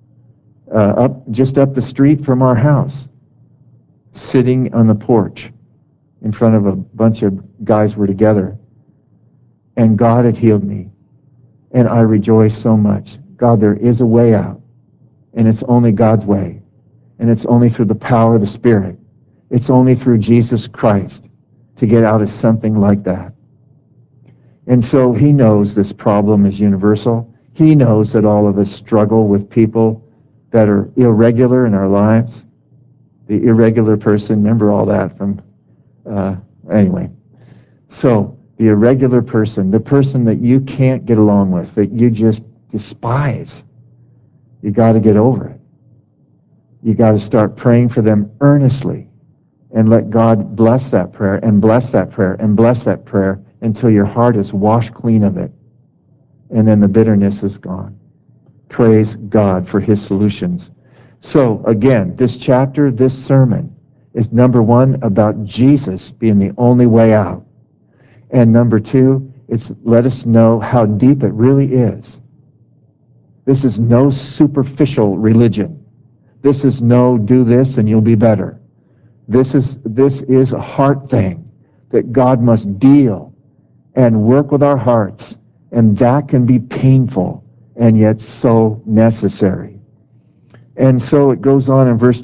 just up the street from our house, sitting on the porch in front of a bunch of guys were together. And God had healed me. And I rejoiced so much. God, there is a way out. And it's only God's way. And it's only through the power of the Spirit. It's only through Jesus Christ to get out of something like that. And so he knows this problem is universal. He knows that all of us struggle with people that are irregular in our lives. The irregular person, remember all that from, anyway. So the irregular person, the person that you can't get along with, that you just despise, you got to get over it. You got to start praying for them earnestly and let God bless that prayer and bless that prayer and bless that prayer until your heart is washed clean of it. And then the bitterness is gone. Praise God for his solutions. So again, this chapter, this sermon is number one about Jesus being the only way out. And number two, it's let us know how deep it really is. This is no superficial religion. This is no do this and you'll be better. This is a heart thing that God must deal and work with our hearts. And that can be painful and yet so necessary. And so it goes on in verse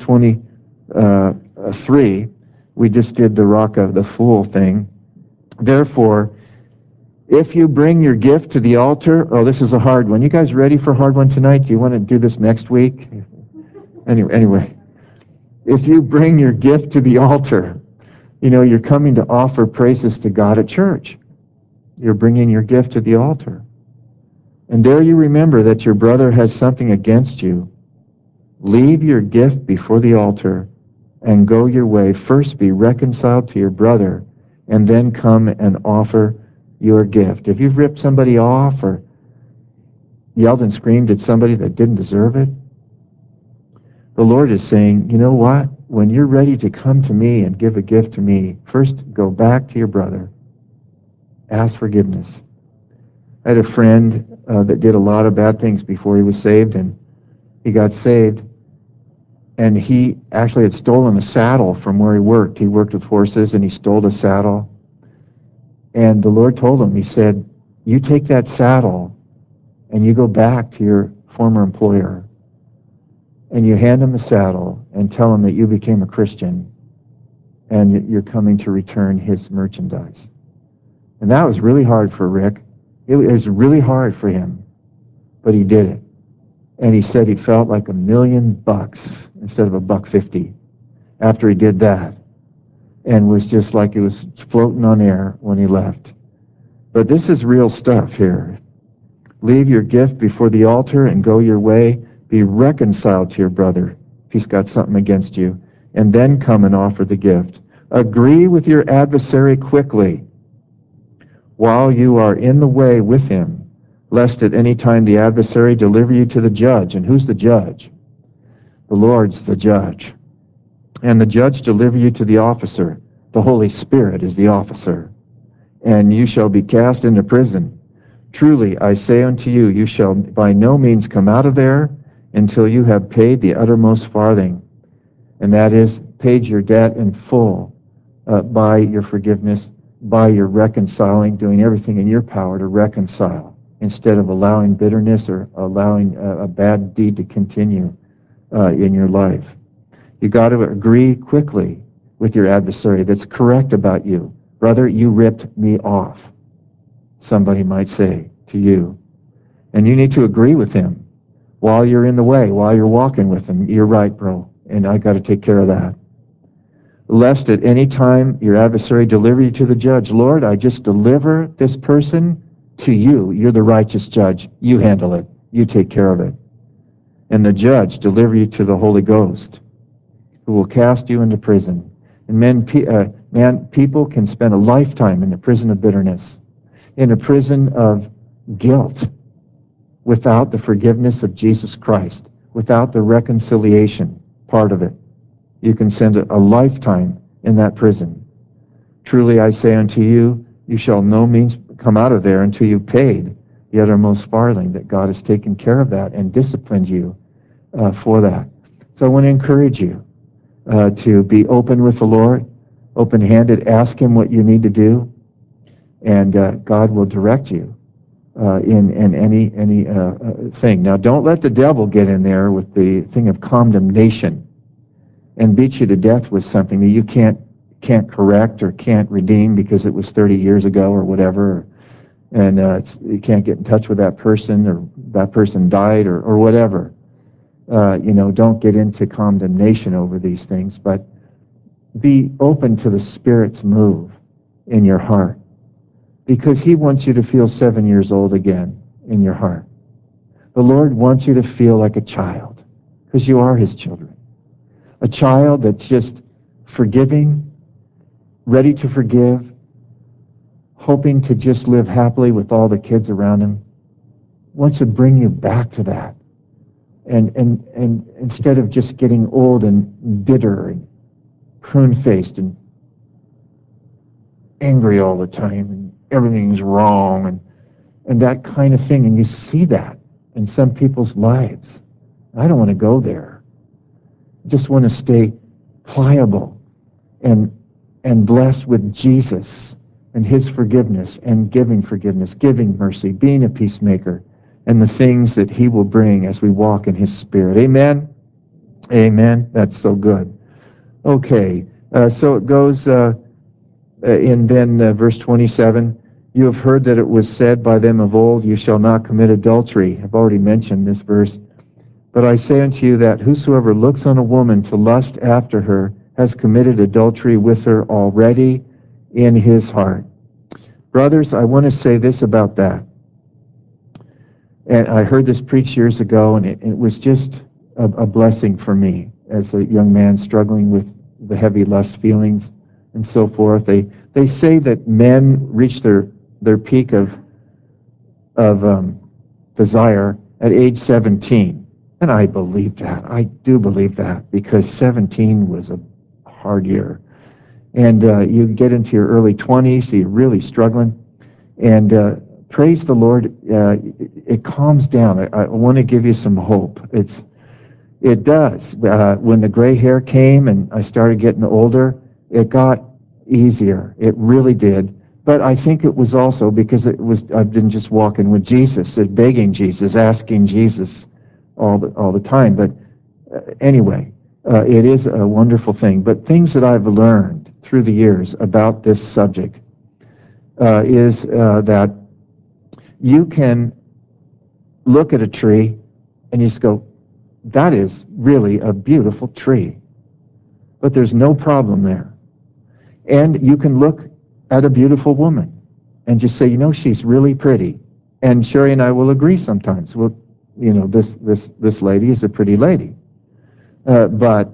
23. We just did the rock of the fool thing. Therefore, if you bring your gift to the altar, oh, this is a hard one. You guys ready for a hard one tonight? Do you want to do this next week? Anyway, if you bring your gift to the altar, you're coming to offer praises to God at church. You're bringing your gift to the altar. And there you remember that your brother has something against you. Leave your gift before the altar and go your way. First be reconciled to your brother, and then come and offer your gift. If you've ripped somebody off or yelled and screamed at somebody that didn't deserve it, the Lord is saying, you know what? When you're ready to come to me and give a gift to me, first go back to your brother. Ask forgiveness. I had a friend that did a lot of bad things before he was saved, and he got saved, and he actually had stolen a saddle from where he worked. He worked with horses, and he stole a saddle. And the Lord told him, he said, you take that saddle and you go back to your former employer and you hand him the saddle and tell him that you became a Christian and you're coming to return his merchandise. And that was really hard for Rick. It was really hard for him, but he did it. And he said he felt like $1 million instead of $1.50 after he did that, and was just like it was floating on air when he left. But this is real stuff here. Leave your gift before the altar and go your way. Be reconciled to your brother if he's got something against you, and then come and offer the gift. Agree with your adversary quickly while you are in the way with him, lest at any time the adversary deliver you to the judge. And who's the judge? The Lord's the judge. And the judge deliver you to the officer. The Holy Spirit is the officer. And you shall be cast into prison. Truly, I say unto you, you shall by no means come out of there until you have paid the uttermost farthing. And that is, paid your debt in full by your forgiveness, by your reconciling, doing everything in your power to reconcile, instead of allowing bitterness or allowing a bad deed to continue in your life. You got to agree quickly with your adversary that's correct about you. Brother, you ripped me off, somebody might say to you. And you need to agree with him while you're in the way, while you're walking with him. You're right, bro, and I got to take care of that. Lest at any time your adversary deliver you to the judge. Lord, I just deliver this person to you. You're the righteous judge. You handle it. You take care of it. And the judge deliver you to the Holy Ghost, who will cast you into prison. And people can spend a lifetime in the prison of bitterness, in a prison of guilt, without the forgiveness of Jesus Christ, without the reconciliation part of it. You can spend a lifetime in that prison. Truly I say unto you, you shall no means come out of there until you've paid the uttermost farthing, that God has taken care of that and disciplined you for that. So I want to encourage you to be open with the Lord, open-handed, ask him what you need to do, and God will direct you in any thing. Now, don't let the devil get in there with the thing of condemnation and beat you to death with something that you can't correct or can't redeem because it was 30 years ago or whatever, and you can't get in touch with that person, or that person died, or whatever. Don't get into condemnation over these things, but be open to the Spirit's move in your heart, because he wants you to feel 7 years old again in your heart. The Lord wants you to feel like a child, because you are his children. A child that's just forgiving, ready to forgive, hoping to just live happily with all the kids around him. Wants to bring you back to that. And instead of just getting old and bitter and prune-faced and angry all the time and everything's wrong and that kind of thing. And you see that in some people's lives. I don't want to go there. I just want to stay pliable and blessed with Jesus and his forgiveness and giving mercy, being a peacemaker, and the things that he will bring as we walk in his Spirit. Amen? Amen. That's so good. Okay, so it goes in verse 27, you have heard that it was said by them of old, you shall not commit adultery. I've already mentioned this verse. But I say unto you that whosoever looks on a woman to lust after her has committed adultery with her already in his heart. Brothers, I want to say this about that. And I heard this preached years ago, and it was just a blessing for me as a young man struggling with the heavy lust feelings and so forth. They say that men reach their peak of desire at age 17. And I believe that. I do believe that, because 17 was a hard year. And you get into your early 20s, so you're really struggling. And praise the Lord, it calms down. I want to give you some hope. It does. When the gray hair came and I started getting older, it got easier. It really did. But I think it was also because I've been just walking with Jesus, begging Jesus, asking Jesus all the time. But anyway, it is a wonderful thing. But things that I've learned through the years about this subject is that you can look at a tree and you just go, that is really a beautiful tree. But there's no problem there. And you can look at a beautiful woman and just say, she's really pretty. And Sherry and I will agree sometimes. Well, this lady is a pretty lady. But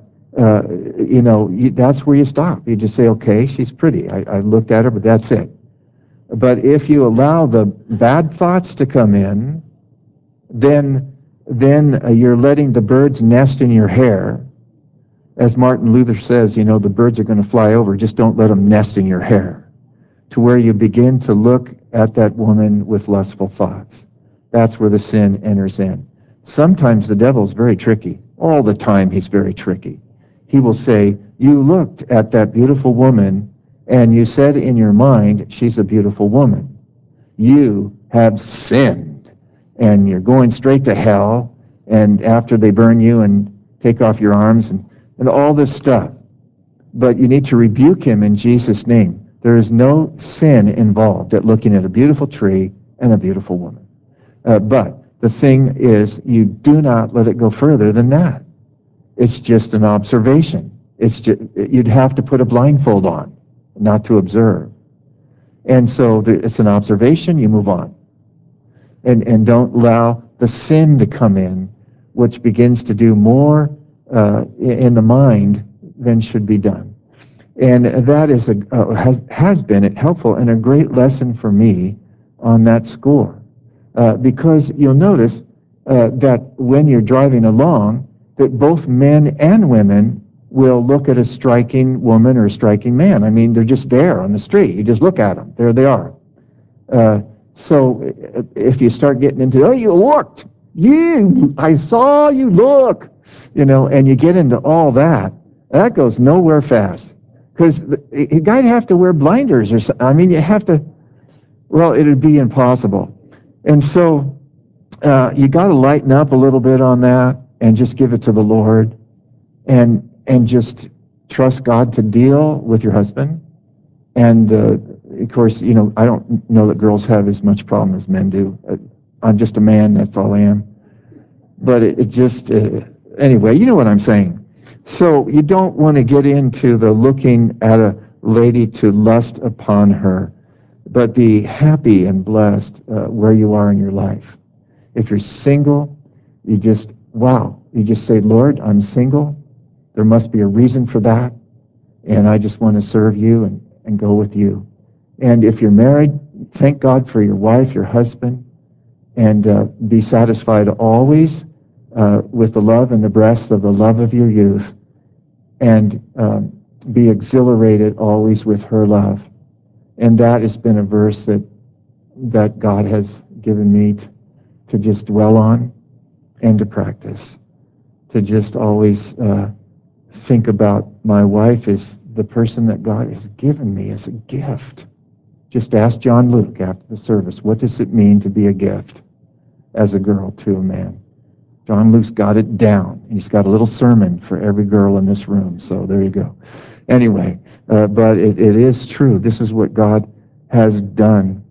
that's where you stop. You just say, okay, she's pretty. I looked at her, but that's it. But if you allow the bad thoughts to come in, then you're letting the birds nest in your hair. As Martin Luther says, the birds are going to fly over. Just don't let them nest in your hair. To where you begin to look at that woman with lustful thoughts. That's where the sin enters in. Sometimes the devil's very tricky. All the time he's very tricky. He will say, you looked at that beautiful woman and you said in your mind, she's a beautiful woman. You have sinned and you're going straight to hell, and after they burn you and take off your arms and all this stuff. But you need to rebuke him in Jesus' name. There is no sin involved at looking at a beautiful tree and a beautiful woman. But the thing is, you do not let it go further than that. It's just an observation. You'd have to put a blindfold on, not to observe. And so it's an observation, you move on. And don't allow the sin to come in, which begins to do more in the mind than should be done. And that is has been helpful and a great lesson for me on that score. Because you'll notice that when you're driving along, that both men and women will look at a striking woman or a striking man. I mean, they're just there on the street. You just look at them. There they are. So if you start getting into, oh, you looked. I saw you look. And you get into all that, that goes nowhere fast. Because you guy have to wear blinders or something. I mean, you have to, well, it'd be impossible. And so you got to lighten up a little bit on that and just give it to the Lord and just trust God to deal with your husband. And of course, I don't know that girls have as much problem as men do. I'm just a man, that's all I am. But it just, anyway, you know what I'm saying. So you don't want to get into the looking at a lady to lust upon her, but be happy and blessed where you are in your life. If you're single, you just say, Lord, I'm single. There must be a reason for that, and I just want to serve you and go with you. And if you're married, thank God for your wife, your husband, and be satisfied always with the love and the breast of the love of your youth, and be exhilarated always with her love. And that has been a verse that God has given me to just dwell on and to practice, to just always think about my wife as the person that God has given me as a gift. Just ask John Luke after the service, what does it mean to be a gift as a girl to a man? John Luke's got it down. He's got a little sermon for every girl in this room, so there you go. Anyway, but it is true. This is what God has done.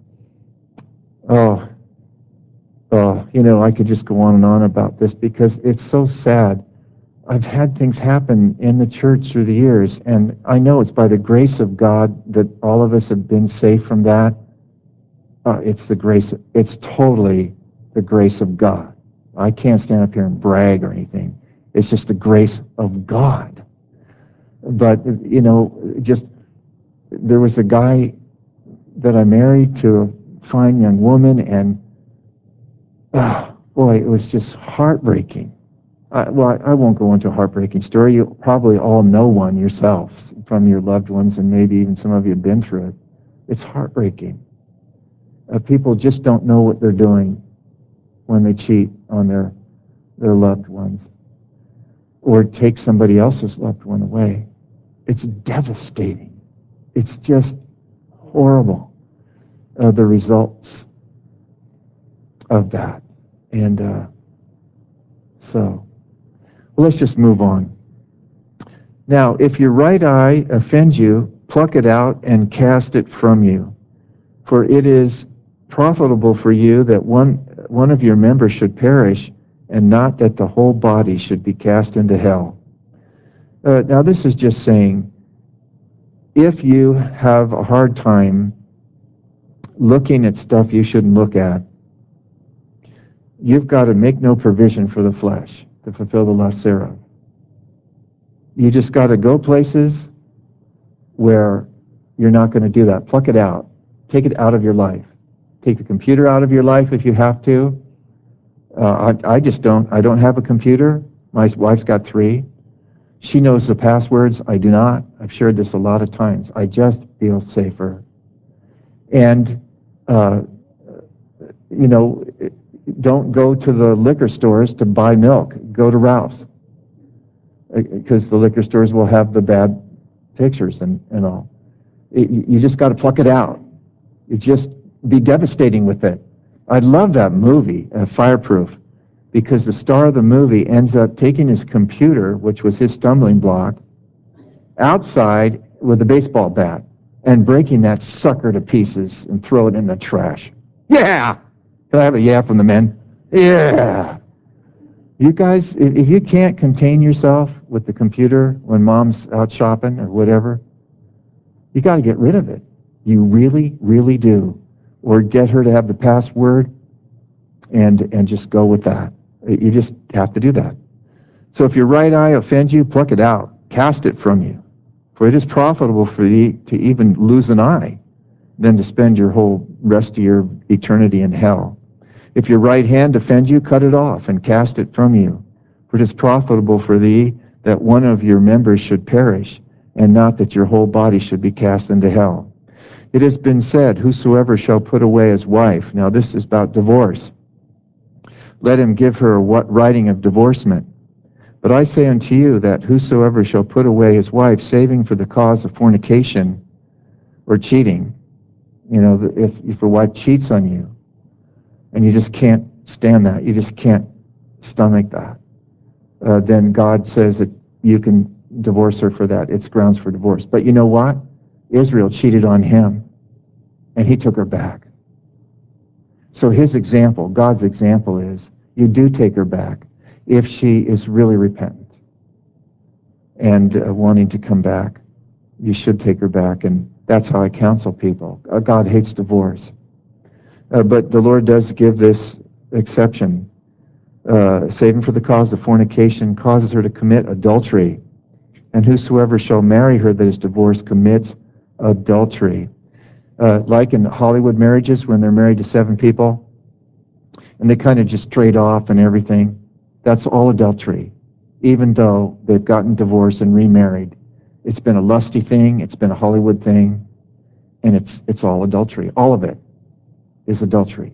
I could just go on and on about this because it's so sad. I've had things happen in the church through the years, and I know it's by the grace of God that all of us have been safe from that. It's the grace. It's totally the grace of God. I can't stand up here and brag or anything. It's just the grace of God. But, just there was a guy that I married to a fine young woman, and boy, it was just heartbreaking. I won't go into a heartbreaking story. You probably all know one yourselves from your loved ones, and maybe even some of you have been through it. It's heartbreaking. People just don't know what they're doing when they cheat on their loved ones or take somebody else's loved one away. It's devastating. It's just horrible, the results of that. And well, let's just move on. Now, if your right eye offend you, pluck it out and cast it from you. For it is profitable for you that one of your members should perish, and not that the whole body should be cast into hell. Now, this is just saying, if you have a hard time looking at stuff you shouldn't look at, you've got to make no provision for the flesh to fulfill the lusts thereof. You just got to go places where you're not going to do that. Pluck it out. Take it out of your life. Take the computer out of your life if you have to. I just don't. I don't have a computer. My wife's got 3. She knows the passwords. I do not. I've shared this a lot of times. I just feel safer. And, don't go to the liquor stores to buy milk. Go to Ralph's. Because the liquor stores will have the bad pictures and all. You just got to pluck it out. You just be devastating with it. I love that movie, Fireproof, because the star of the movie ends up taking his computer, which was his stumbling block, outside with a baseball bat and breaking that sucker to pieces and throw it in the trash. Yeah! Can I have a yeah from the men? Yeah! You guys, if you can't contain yourself with the computer when mom's out shopping or whatever, you got to get rid of it. You really, really do. Or get her to have the password and just go with that. You just have to do that. So if your right eye offends you, pluck it out. Cast it from you. For it is profitable for thee to even lose an eye than to spend your whole rest of your eternity in hell. If your right hand offend you, cut it off and cast it from you. For it is profitable for thee that one of your members should perish, and not that your whole body should be cast into hell. It has been said, whosoever shall put away his wife. Now this is about divorce. Let him give her a writing of divorcement. But I say unto you that whosoever shall put away his wife, saving for the cause of fornication or cheating, if a wife cheats on you, and you just can't stand that, you just can't stomach that, then God says that you can divorce her for that. It's grounds for divorce. But you know what? Israel cheated on him, and he took her back. So his example, God's example is, you do take her back if she is really repentant and wanting to come back. You should take her back, and that's how I counsel people. God hates divorce. But the Lord does give this exception. Saving for the cause of fornication causes her to commit adultery. And whosoever shall marry her that is divorced commits adultery. Like in Hollywood marriages when they're married to 7 people, and they kind of just trade off and everything. That's all adultery, even though they've gotten divorced and remarried. It's been a lusty thing. It's been a Hollywood thing. And it's all adultery. All of it is adultery.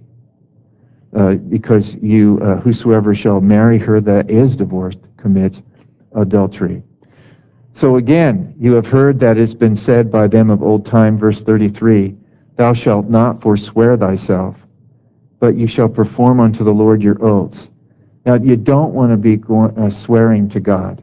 Because whosoever shall marry her that is divorced commits adultery. So again, you have heard that it's been said by them of old time, verse 33, thou shalt not forswear thyself, but you shall perform unto the Lord your oaths. Now, you don't want to be swearing to God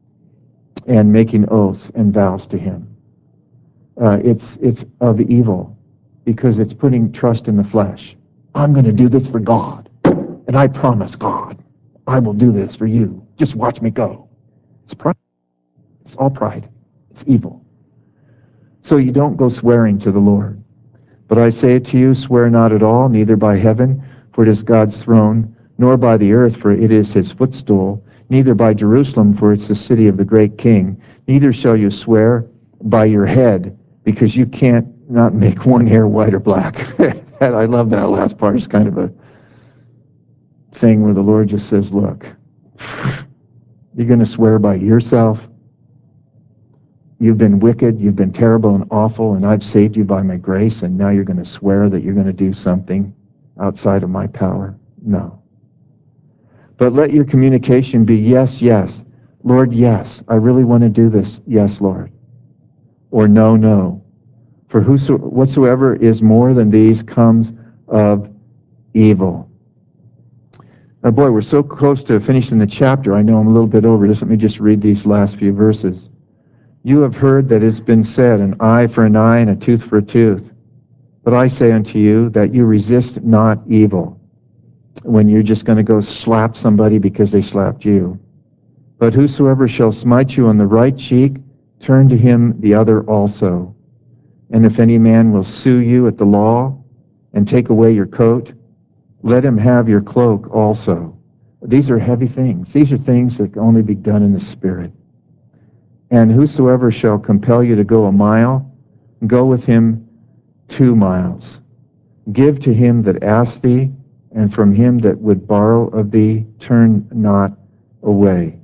and making oaths and vows to him. It's of evil, because it's putting trust in the flesh. I'm going to do this for God, and I promise God, I will do this for you. Just watch me go. It's pride. It's all pride. It's evil. So you don't go swearing to the Lord. But I say to you, swear not at all, neither by heaven, for it is God's throne, nor by the earth, for it is his footstool, neither by Jerusalem, for it's the city of the great king. Neither shall you swear by your head, because you can't not make one hair white or black. And I love that last part. It's kind of a thing where the Lord just says, look, you're going to swear by yourself. You've been wicked, you've been terrible and awful, and I've saved you by my grace, and now you're going to swear that you're going to do something outside of my power? No. But let your communication be, yes, yes. Lord, yes, I really want to do this. Yes, Lord. Or no, no. For whatsoever is more than these comes of evil. Now, boy, we're so close to finishing the chapter. I know I'm a little bit over this. Let me just read these last few verses. You have heard that it's been said, an eye for an eye and a tooth for a tooth. But I say unto you that you resist not evil, when you're just going to go slap somebody because they slapped you. But whosoever shall smite you on the right cheek, turn to him the other also. And if any man will sue you at the law and take away your coat, let him have your cloak also. These are heavy things. These are things that can only be done in the Spirit. And whosoever shall compel you to go a mile, go with him 2 miles. Give to him that asks thee, and from him that would borrow of thee, turn not away.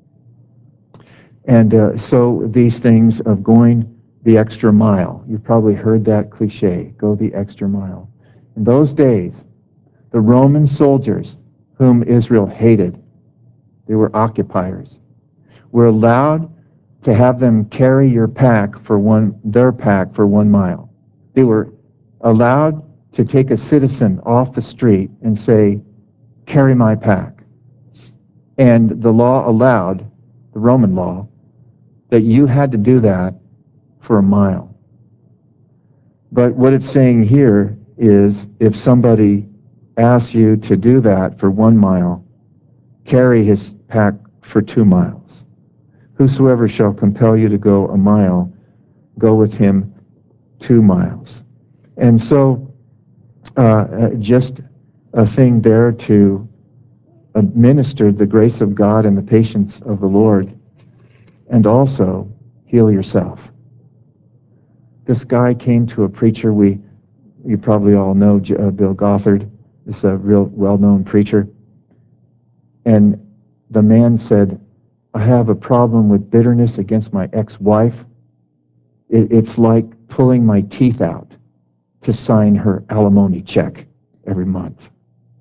And so these things of going the extra mile, you've probably heard that cliche, go the extra mile. In those days, the Roman soldiers, whom Israel hated, they were occupiers, were allowed to have them carry their pack for 1 mile. They were allowed to take a citizen off the street and say, carry my pack. And the law allowed, the Roman law, that you had to do that for 1 mile. But what it's saying here is, if somebody asks you to do that for 1 mile, carry his pack for 2 miles. Whosoever shall compel you to go 1 mile, go with him 2 miles. And so, just a thing there to administer the grace of God and the patience of the Lord, and also heal yourself. This guy came to a preacher, you probably all know Bill Gothard, is a real well-known preacher, and the man said, I have a problem with bitterness against my ex-wife. It's like pulling my teeth out to sign her alimony check every month.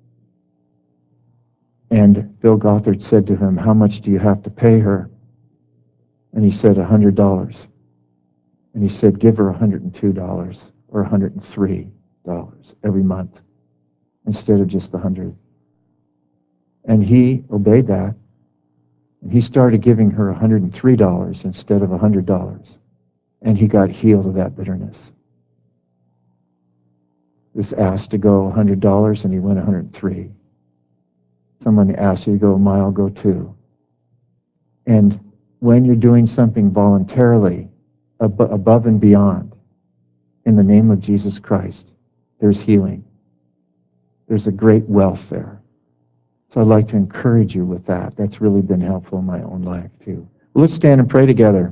And Bill Gothard said to him, how much do you have to pay her? And he said, $100. And he said, give her $102 or $103 every month instead of just $100. And he obeyed that. And he started giving her $103 instead of $100. And he got healed of that bitterness. He was asked to go $100 and he went $103. Someone asked you to go 1 mile, go 2. And when you're doing something voluntarily, above and beyond, in the name of Jesus Christ, there's healing. There's a great wealth there. So I'd like to encourage you with that. That's really been helpful in my own life too. Well, let's stand and pray together.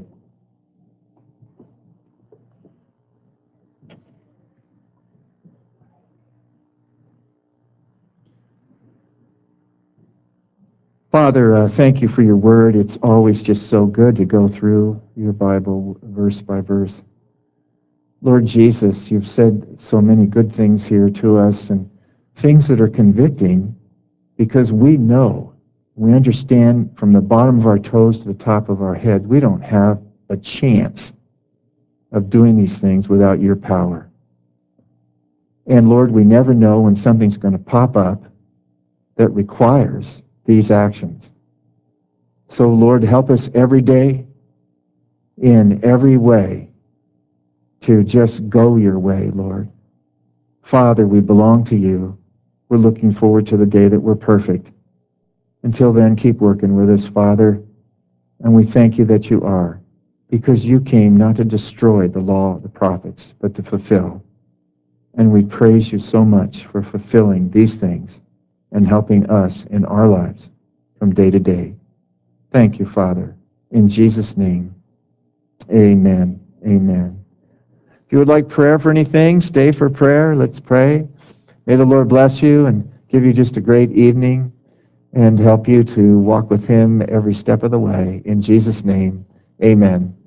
Father, thank you for your word. It's always just so good to go through your Bible verse by verse. Lord Jesus, you've said so many good things here to us, and things that are convicting, because we know, we understand from the bottom of our toes to the top of our head, we don't have a chance of doing these things without your power. And Lord, we never know when something's going to pop up that requires these actions. So Lord, help us every day, in every way, to just go your way, Lord. Father, we belong to you. We're looking forward to the day that we're perfect. Until then, keep working with us, Father. And we thank you that you are, because you came not to destroy the law of the prophets, but to fulfill. And we praise you so much for fulfilling these things and helping us in our lives from day to day. Thank you, Father. In Jesus' name, amen. Amen. If you would like prayer for anything, stay for prayer. Let's pray. May the Lord bless you and give you just a great evening and help you to walk with him every step of the way. In Jesus' name, amen.